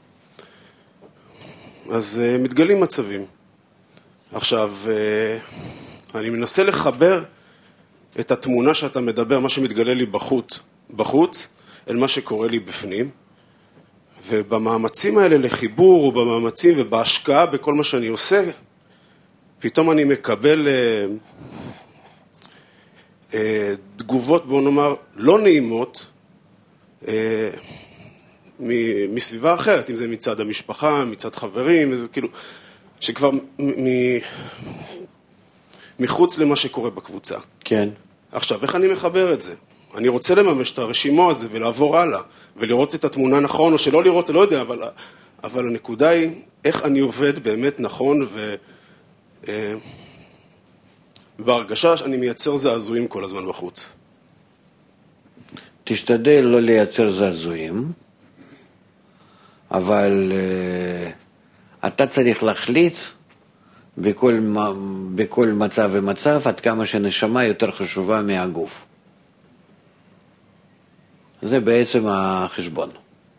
אז מתגלים מצבים. עכשיו, אני מנסה לחבר את התמונה שאתה מדבר, מה שמתגלה לי בחוץ, בחוץ, אל מה שקורה לי בפנים, ובמאמצים האלה לחיבור, ובמאמצים ובהשקעה, בכל מה שאני עושה, פתאום אני מקבל אה, אה, תגובות, בוא נאמר, לא נעימות, אה, מ- מסביבה אחרת, אם זה מצד המשפחה, מצד חברים, זה כאילו, שכבר מ- מחוץ למה שקורה בקבוצה. כן. עכשיו, איך אני מחבר את זה? אני רוצה לממש את הרשימו הזה ולעבור הלאה, ולראות את התמונה נכון, או שלא לראות, לא יודע, אבל, אבל הנקודה היא, איך אני עובד באמת נכון, ו... בהרגשה שאני מייצר זעזועים כל הזמן בחוץ. תשתדל לא לייצר זעזועים, אבל uh, אתה צריך להחליט בכל, בכל מצב ומצב עד כמה שנשמה יותר חשובה מהגוף. זה בעצם החשבון.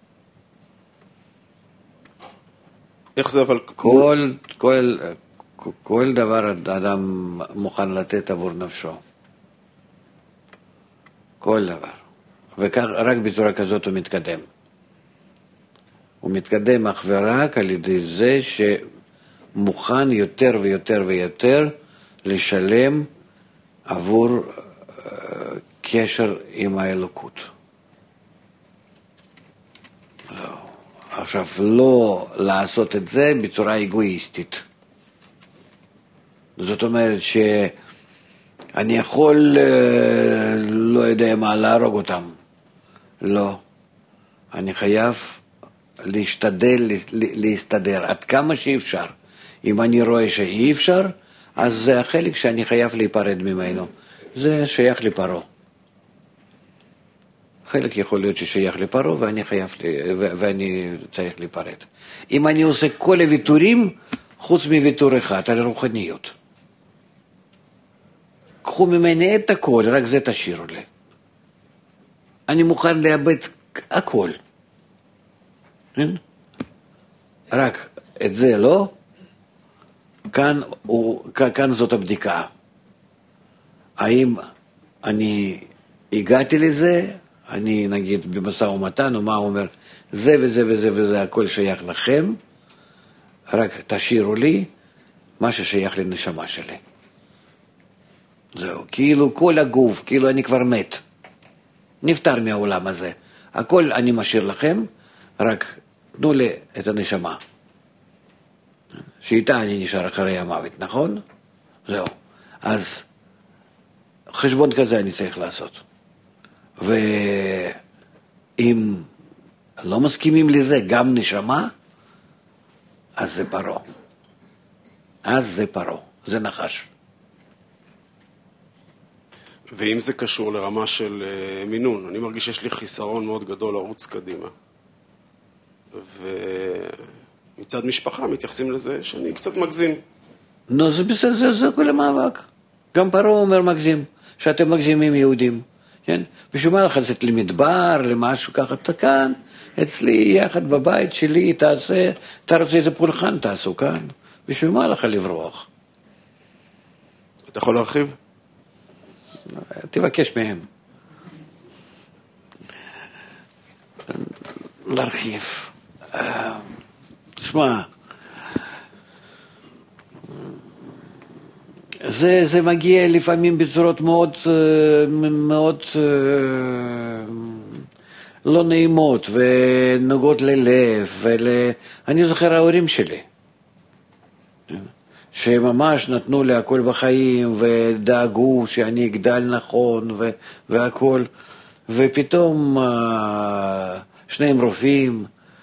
איך זה אבל... כל, כל, כל דבר אדם מוכן לתת עבור נפשו. כל דבר. וכך, רק בצורה כזאת הוא מתקדם. הוא מתקדם אך ורק על ידי זה שמוכן יותר ויותר ויותר לשלם עבור uh, קשר עם האלוקות. לא. עכשיו, לא לעשות את זה בצורה אגואיסטית. זאת אומרת שאני יכול, לא יודע מה, להרוג אותם. לא. אני חייב להשתדל, להסתדר עד כמה שאפשר. אם אני רואה שאי אפשר, אז זה החלק שאני חייב להיפרד ממנו. זה שייך לפרו. חלק יכול להיות ששייך לפרו ואני חייב, ואני צריך להיפרד. אם אני עושה כל הוויתורים, חוץ מוויתור אחד, על רוחניות. קחו ממני את הכל, רק זה תשאירו לי. אני מוכן לאבד הכל. כן? רק את זה לא. כאן, הוא, כאן זאת הבדיקה. האם אני הגעתי לזה, אני נגיד במשא ומתן, ומה הוא אומר, זה וזה וזה וזה, הכל שייך לכם, רק תשאירו לי מה ששייך לנשמה שלי. זהו, כאילו כל הגוף, כאילו אני כבר מת, נפטר מהעולם הזה. הכל אני משאיר לכם, רק תנו לי את הנשמה. שאיתה אני נשאר אחרי המוות, נכון? זהו. אז חשבון כזה אני צריך לעשות. ואם לא מסכימים לזה, גם נשמה, אז זה פרו. אז זה פרו, זה נחש. ואם זה קשור לרמה של מינון, אני מרגיש שיש לי חיסרון מאוד גדול לרוץ קדימה. ומצד משפחה מתייחסים לזה שאני קצת מגזים. נו, זה בסדר, זה, זה כל המאבק. גם פרו אומר מגזים, שאתם מגזימים יהודים. כן? בשביל מה לך לצאת למדבר, למשהו ככה, אתה כאן, אצלי יחד בבית שלי, תעשה, אתה רוצה איזה פולחן, תעשו כאן. בשביל מה לך לברוח? אתה יכול להרחיב? תבקש מהם. להרחיב. תשמע, זה, זה מגיע לפעמים בצורות מאוד, מאוד לא נעימות ונוגעות ללב. ול... אני זוכר ההורים שלי, שממש נתנו לי הכל בחיים ודאגו שאני אגדל נכון ו... והכל, ופתאום שניהם רופאים,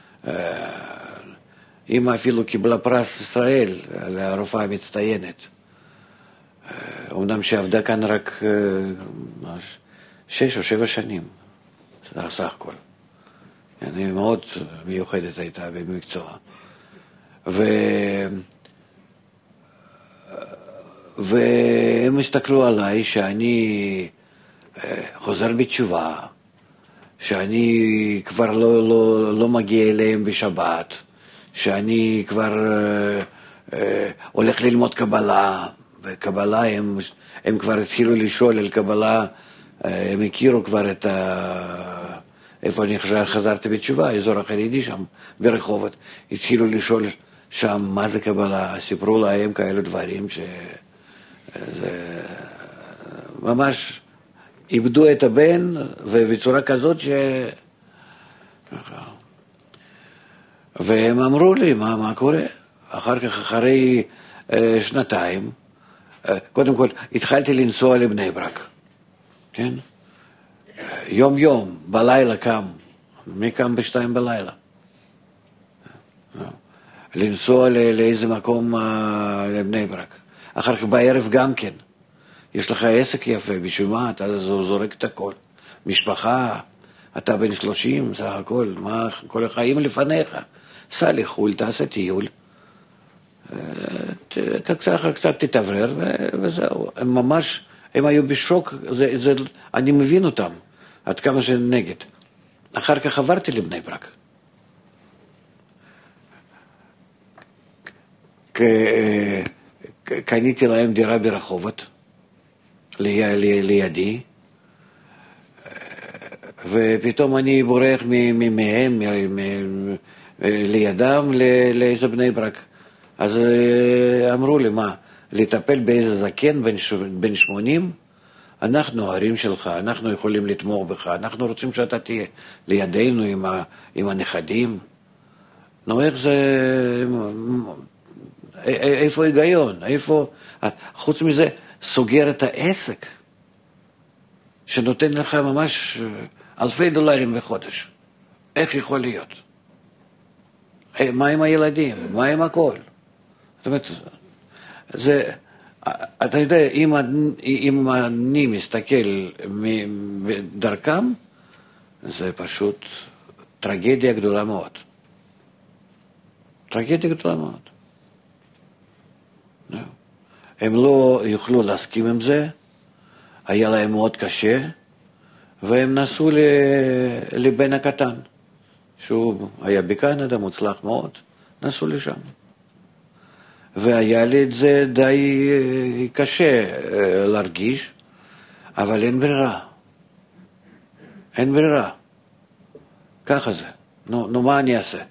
אמא אפילו קיבלה פרס ישראל לרופאה המצטיינת. אמנם שעבדה כאן רק שש או שבע שנים, סך הכל. אני מאוד מיוחדת הייתה במקצוע. ו... והם הסתכלו עליי שאני חוזר בתשובה, שאני כבר לא, לא, לא מגיע אליהם בשבת, שאני כבר אה, אה, הולך ללמוד קבלה, וקבלה הם, הם כבר התחילו לשאול על קבלה, אה, הם הכירו כבר את ה... איפה אני חזרתי בתשובה, אזור החרדי שם, ברחובות, התחילו לשאול שם מה זה קבלה, סיפרו להם כאלו דברים ש... זה ממש איבדו את הבן, ובצורה כזאת ש... והם אמרו לי, מה, מה קורה? אחר כך, אחרי אה, שנתיים, אה, קודם כל, התחלתי לנסוע לבני ברק, כן? יום יום, בלילה קם, מי קם בשתיים בלילה? לנסוע לאיזה מקום אה, לבני ברק. אחר כך בערב גם כן. יש לך עסק יפה, בשביל מה? אתה זורק את הכל. משפחה, אתה בן שלושים, סך הכל, מה, כל החיים לפניך. סע לחול, תעשה טיול. קצת, קצת תתעברר, וזהו. הם ממש, הם היו בשוק, זה, זה, אני מבין אותם, עד כמה שנגד. אחר כך עברתי לבני ברק. קניתי להם דירה ברחובות, לידי, ופתאום אני בורח מהם, לידם, לאיזה בני ברק. אז אמרו לי, מה, לטפל באיזה זקן בן שמונים? אנחנו ההורים שלך, אנחנו יכולים לתמוך בך, אנחנו רוצים שאתה תהיה לידינו עם, ה, עם הנכדים. נו, איך זה... איפה היגיון? איפה... חוץ מזה, סוגר את העסק, שנותן לך ממש אלפי דולרים בחודש. איך יכול להיות? מה עם הילדים? מה עם הכל? זאת אומרת, זה... אתה יודע, אם, אם אני מסתכל בדרכם, זה פשוט טרגדיה גדולה מאוד. טרגדיה גדולה מאוד. הם לא יוכלו להסכים עם זה, היה להם מאוד קשה, והם נסעו לבן הקטן, שהוא היה בקנדה, מוצלח מאוד, נסעו לשם. והיה לי את זה די קשה להרגיש, אבל אין ברירה. אין ברירה. ככה זה. נו, נו מה אני אעשה?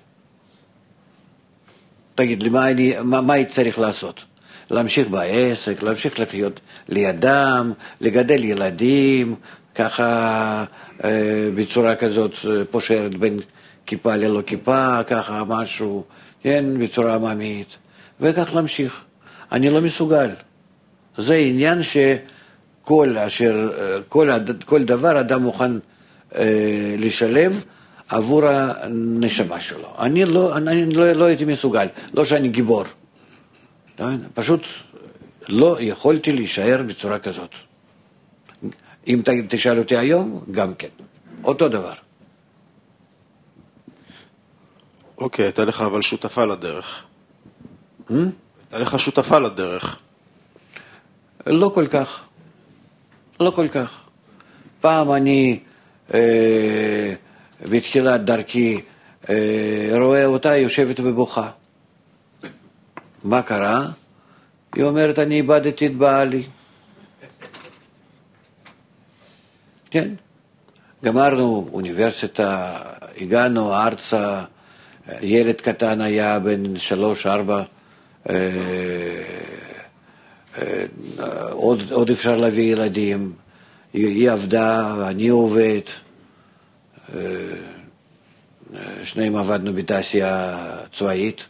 תגיד לי, מה אני, מה, מה אני צריך לעשות? להמשיך בעסק, להמשיך לחיות לידם, לגדל ילדים, ככה אה, בצורה כזאת פושרת בין כיפה ללא כיפה, ככה משהו, כן, בצורה עממית. וכך להמשיך. אני לא מסוגל. זה עניין שכל אשר, כל, כל דבר אדם מוכן אה, לשלם עבור הנשמה שלו. אני לא, אני לא, לא הייתי מסוגל, לא שאני גיבור. פשוט לא יכולתי להישאר בצורה כזאת. אם תשאל אותי היום, גם כן. אותו דבר. אוקיי, הייתה לך אבל שותפה לדרך. הייתה לך שותפה לדרך. לא כל כך. לא כל כך. פעם אני אה, בתחילת דרכי אה, רואה אותה יושבת ובוכה. מה קרה? היא אומרת, אני איבדתי את בעלי. כן. גמרנו אוניברסיטה, הגענו ארצה, ילד קטן היה בן שלוש, ארבע, אה, אה, עוד, עוד אפשר להביא ילדים, היא, היא עבדה, אני עובד, אה, שניהם עבדנו בתעשייה צבאית,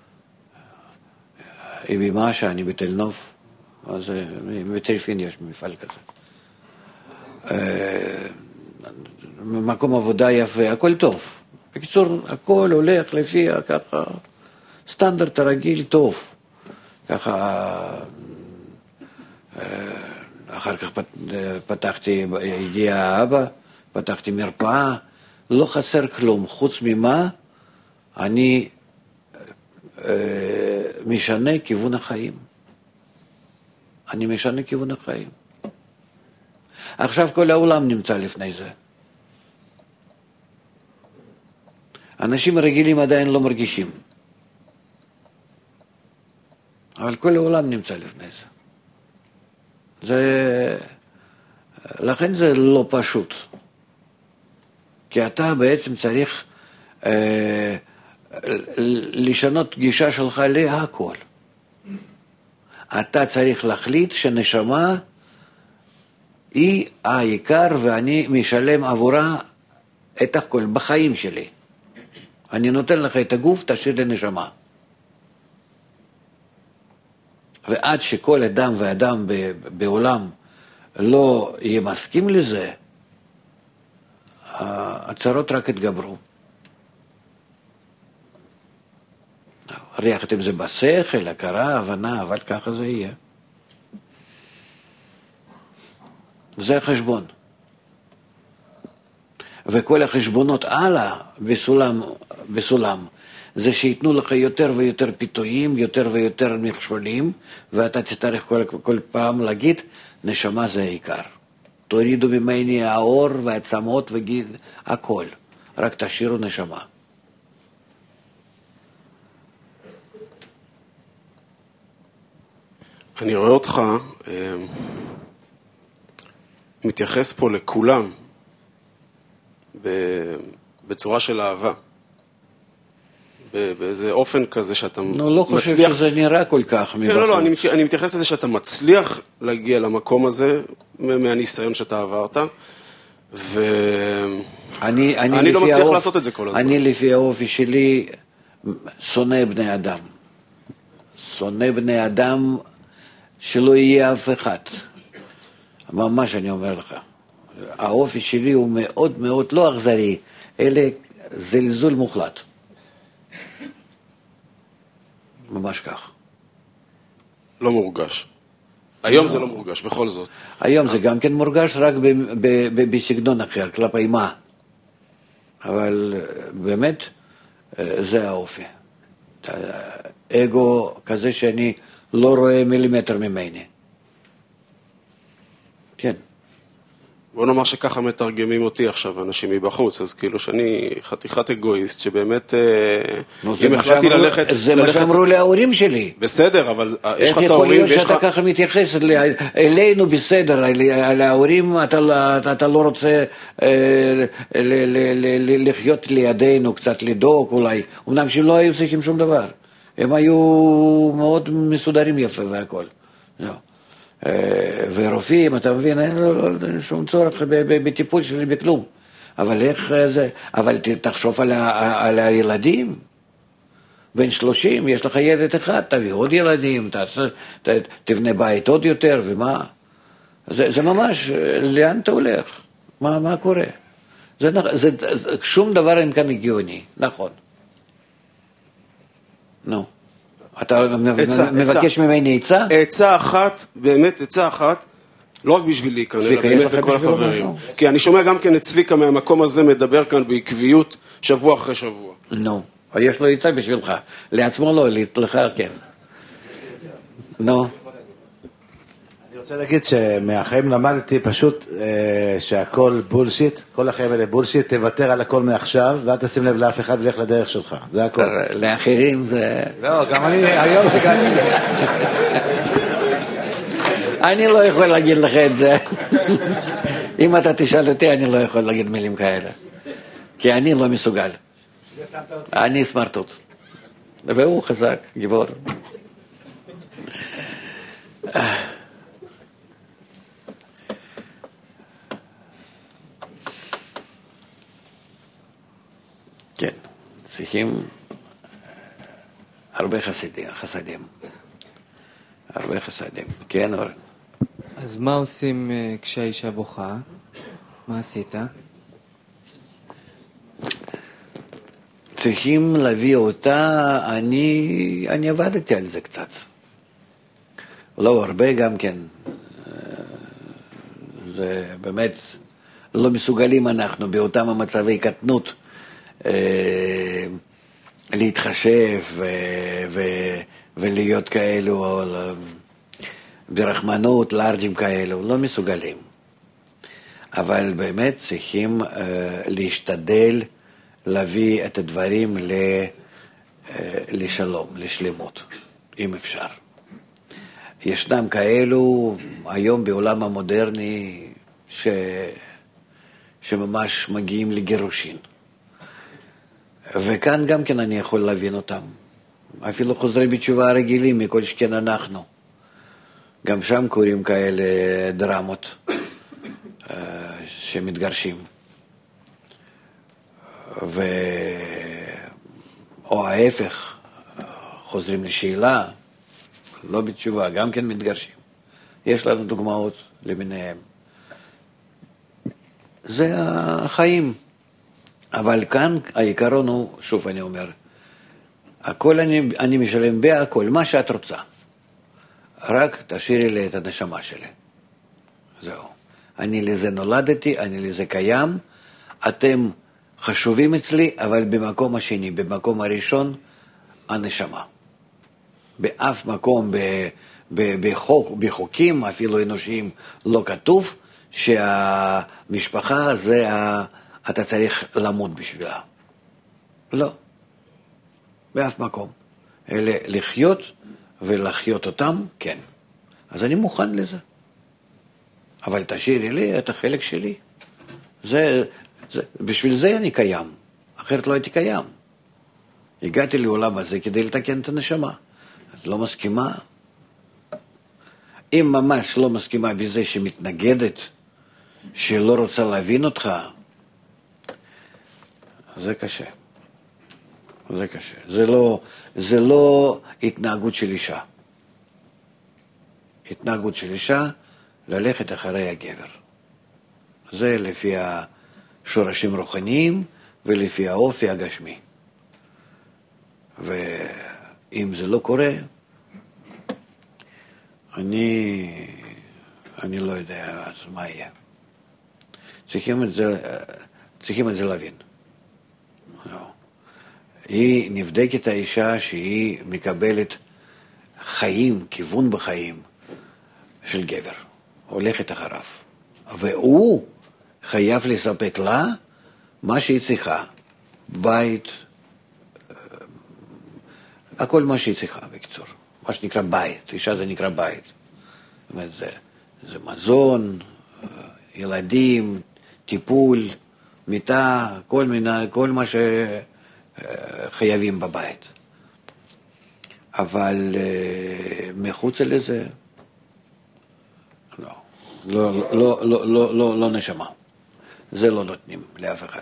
היא במשהו, אני בתל נוף, אז בטריפין יש מפעל כזה. מקום עבודה יפה, הכל טוב. בקיצור, הכל הולך לפי ככה, סטנדרט הרגיל טוב. ככה, אחר כך פתחתי, הגיע האבא, פתחתי מרפאה, לא חסר כלום, חוץ ממה, אני משנה כיוון החיים. אני משנה כיוון החיים. עכשיו כל העולם נמצא לפני זה. אנשים רגילים עדיין לא מרגישים. אבל כל העולם נמצא לפני זה. זה... לכן זה לא פשוט. כי אתה בעצם צריך אה, לשנות גישה שלך להכל. אתה צריך להחליט שנשמה היא העיקר ואני משלם עבורה את הכל בחיים שלי. אני נותן לך את הגוף, תשאיר לנשמה. ועד שכל אדם ואדם בעולם לא יהיה מסכים לזה, הצרות רק התגברו. ריח אתם זה בשכל, הכרה, הבנה, אבל ככה זה יהיה. זה החשבון. וכל החשבונות הלאה בסולם, בסולם, זה שיתנו לך יותר ויותר פיתויים, יותר ויותר מכשולים, ואתה תצטרך כל, כל פעם להגיד, נשמה זה העיקר. תורידו ממני האור והעצמות וגיד, הכל. רק תשאירו נשמה. אני רואה אותך מתייחס פה לכולם בצורה של אהבה. באיזה אופן כזה שאתה מצליח... לא, לא חושב שזה נראה כל כך מבחוץ. כן, לא, לא, אני מתייחס לזה שאתה מצליח להגיע למקום הזה מהניסיון שאתה עברת, ואני לא מצליח לעשות את זה כל הזמן. אני לפי האופי שלי שונא בני אדם. שונא בני אדם שלא יהיה אף אחד. ממש אני אומר לך. האופי שלי הוא מאוד מאוד לא אכזרי, אלא זלזול מוחלט. ממש כך. לא מורגש. היום זה לא מורגש, בכל זאת. היום זה גם כן מורגש, רק בסגנון אחר, כלפי מה. אבל באמת, זה האופי. אגו כזה שאני לא רואה מילימטר ממני. כן. בוא נאמר שככה מתרגמים אותי עכשיו אנשים מבחוץ, אז כאילו שאני חתיכת אגואיסט, שבאמת אם החלטתי ללכת... זה מה שאמרו להורים שלי. בסדר, אבל יש לך את ההורים... איך יכול להיות שאתה ככה מתייחס אלינו בסדר, להורים אתה לא רוצה לחיות לידינו, קצת לדאוג אולי, אמנם שהם לא היו צריכים שום דבר, הם היו מאוד מסודרים יפה והכל. לא. ורופאים, אתה מבין, אין לו שום צורך בטיפול שלי בכלום. אבל איך זה, אבל תחשוב על, ה, על הילדים. בין שלושים, יש לך ילד אחד, תביא עוד ילדים, תעשה, ת, תבנה בית עוד יותר, ומה? זה, זה ממש, לאן אתה הולך? מה, מה קורה? זה, זה, זה, שום דבר אין כאן הגיוני, נכון. נו. אתה מבקש ממני עצה? עצה אחת, באמת עצה אחת, לא רק בשביל להיכנס, אלא באמת לכל החברים. כי אני שומע גם כן את צביקה מהמקום הזה מדבר כאן בעקביות שבוע אחרי שבוע. נו, יש לו עצה בשבילך. לעצמו לא, לך כן. נו. אני רוצה להגיד שמהחיים למדתי פשוט שהכל בולשיט, כל החיים האלה בולשיט, תוותר על הכל מעכשיו, ואל תשים לב לאף אחד ולך לדרך שלך, זה הכל. לאחרים זה... לא, גם אני היום הגעתי. אני לא יכול להגיד לך את זה. אם אתה תשאל אותי, אני לא יכול להגיד מילים כאלה. כי אני לא מסוגל. אני סמרטוט. והוא חזק, גיבור. כן, צריכים הרבה חסדים, חסדים. הרבה חסדים. כן, אורן. אז מה עושים כשהאישה בוכה? מה עשית? צריכים להביא אותה, אני, אני עבדתי על זה קצת. לא הרבה גם כן. זה באמת לא מסוגלים אנחנו באותם המצבי קטנות להתחשב ו, ו, ולהיות כאלו ברחמנות, לארג'ים כאלו, לא מסוגלים. אבל באמת צריכים אה, להשתדל להביא את הדברים ל, אה, לשלום, לשלמות, אם אפשר. ישנם כאלו היום בעולם המודרני ש... שממש מגיעים לגירושין. וכאן גם כן אני יכול להבין אותם. אפילו חוזרי בתשובה הרגילים, מכל שכן אנחנו. גם שם קוראים כאלה דרמות שמתגרשים. ו... או ההפך, חוזרים לשאלה, לא בתשובה, גם כן מתגרשים. יש לנו דוגמאות למיניהם. זה החיים. אבל כאן העיקרון הוא, שוב אני אומר, הכל אני, אני משלם בהכל, מה שאת רוצה. רק תשאירי לי את הנשמה שלי. זהו. אני לזה נולדתי, אני לזה קיים. אתם חשובים אצלי, אבל במקום השני, במקום הראשון, הנשמה. באף מקום, בחוק, בחוקים, אפילו אנושיים, לא כתוב שהמשפחה זה, אתה צריך למות בשבילה. לא. באף מקום. אלה לחיות ולחיות אותם, כן. אז אני מוכן לזה. אבל תשאירי לי את החלק שלי. זה, זה, בשביל זה אני קיים. אחרת לא הייתי קיים. הגעתי לעולם הזה כדי לתקן את הנשמה. את לא מסכימה? אם ממש לא מסכימה בזה שמתנגדת, שלא רוצה להבין אותך, זה קשה. זה קשה. זה לא, זה לא התנהגות של אישה. התנהגות של אישה, ללכת אחרי הגבר. זה לפי השורשים רוחניים ולפי האופי הגשמי. ואם זה לא קורה, אני, אני לא יודע אז מה יהיה. צריכים את זה, צריכים את זה להבין. היא נבדקת האישה שהיא מקבלת חיים, כיוון בחיים של גבר, הולכת אחריו. והוא חייב לספק לה מה שהיא צריכה, בית, הכל מה שהיא צריכה, בקצור. מה שנקרא בית, אישה זה נקרא בית. זאת אומרת, זה, זה מזון, ילדים, טיפול, מיטה, כל, מינה, כל מה שחייבים בבית. אבל מחוץ לזה, לא, לא, לא, לא, לא, לא, לא נשמה. זה לא נותנים לאף אחד.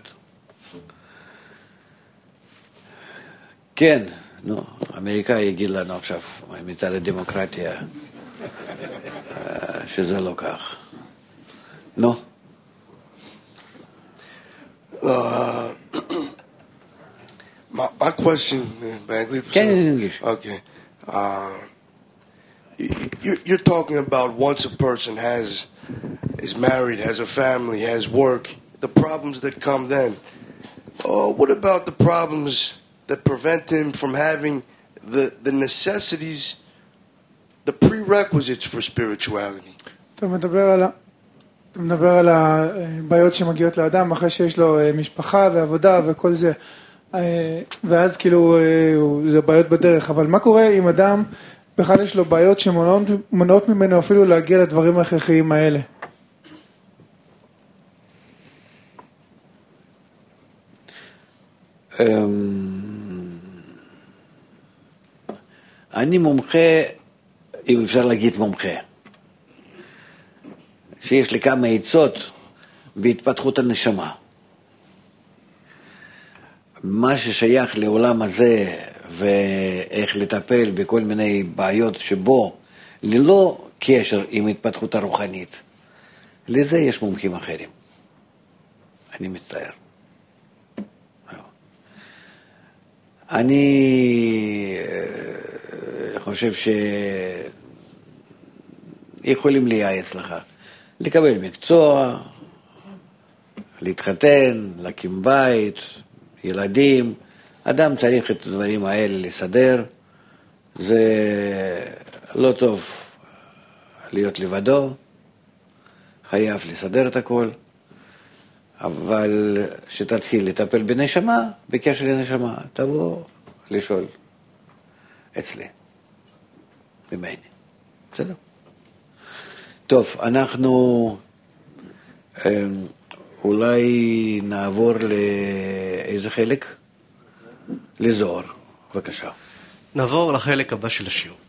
כן, נו, האמריקאי יגיד לנו עכשיו, מצד הדמוקרטיה, שזה לא כך. נו. Uh, my, my question, Bagley. Can you English? Okay. Uh, you, you're talking about once a person has is married, has a family, has work, the problems that come then. Uh, what about the problems that prevent him from having the, the necessities, the prerequisites for spirituality? אתה מדבר על, אתה מדבר על הבעיות שמגיעות לאדם אחרי שיש לו משפחה ועבודה וכל זה, ואז כאילו זה בעיות בדרך. אבל מה קורה אם אדם בכלל יש לו בעיות שמונעות ממנו אפילו להגיע לדברים ההכרחיים האלה? אני מומחה, אם אפשר להגיד מומחה, שיש לי כמה עצות בהתפתחות הנשמה. מה ששייך לעולם הזה ואיך לטפל בכל מיני בעיות שבו ללא קשר עם התפתחות הרוחנית, לזה יש מומחים אחרים. אני מצטער. אני חושב שיכולים לייעץ לך, לקבל מקצוע, להתחתן, להקים בית, ילדים. אדם צריך את הדברים האלה לסדר. זה לא טוב להיות לבדו, חייב לסדר את הכל, אבל שתתחיל לטפל בנשמה, בקשר לנשמה, תבוא לשאול אצלי, ממני. בסדר? טוב, אנחנו אולי נעבור לאיזה חלק? לזוהר, בבקשה. נעבור לחלק הבא של השיעור.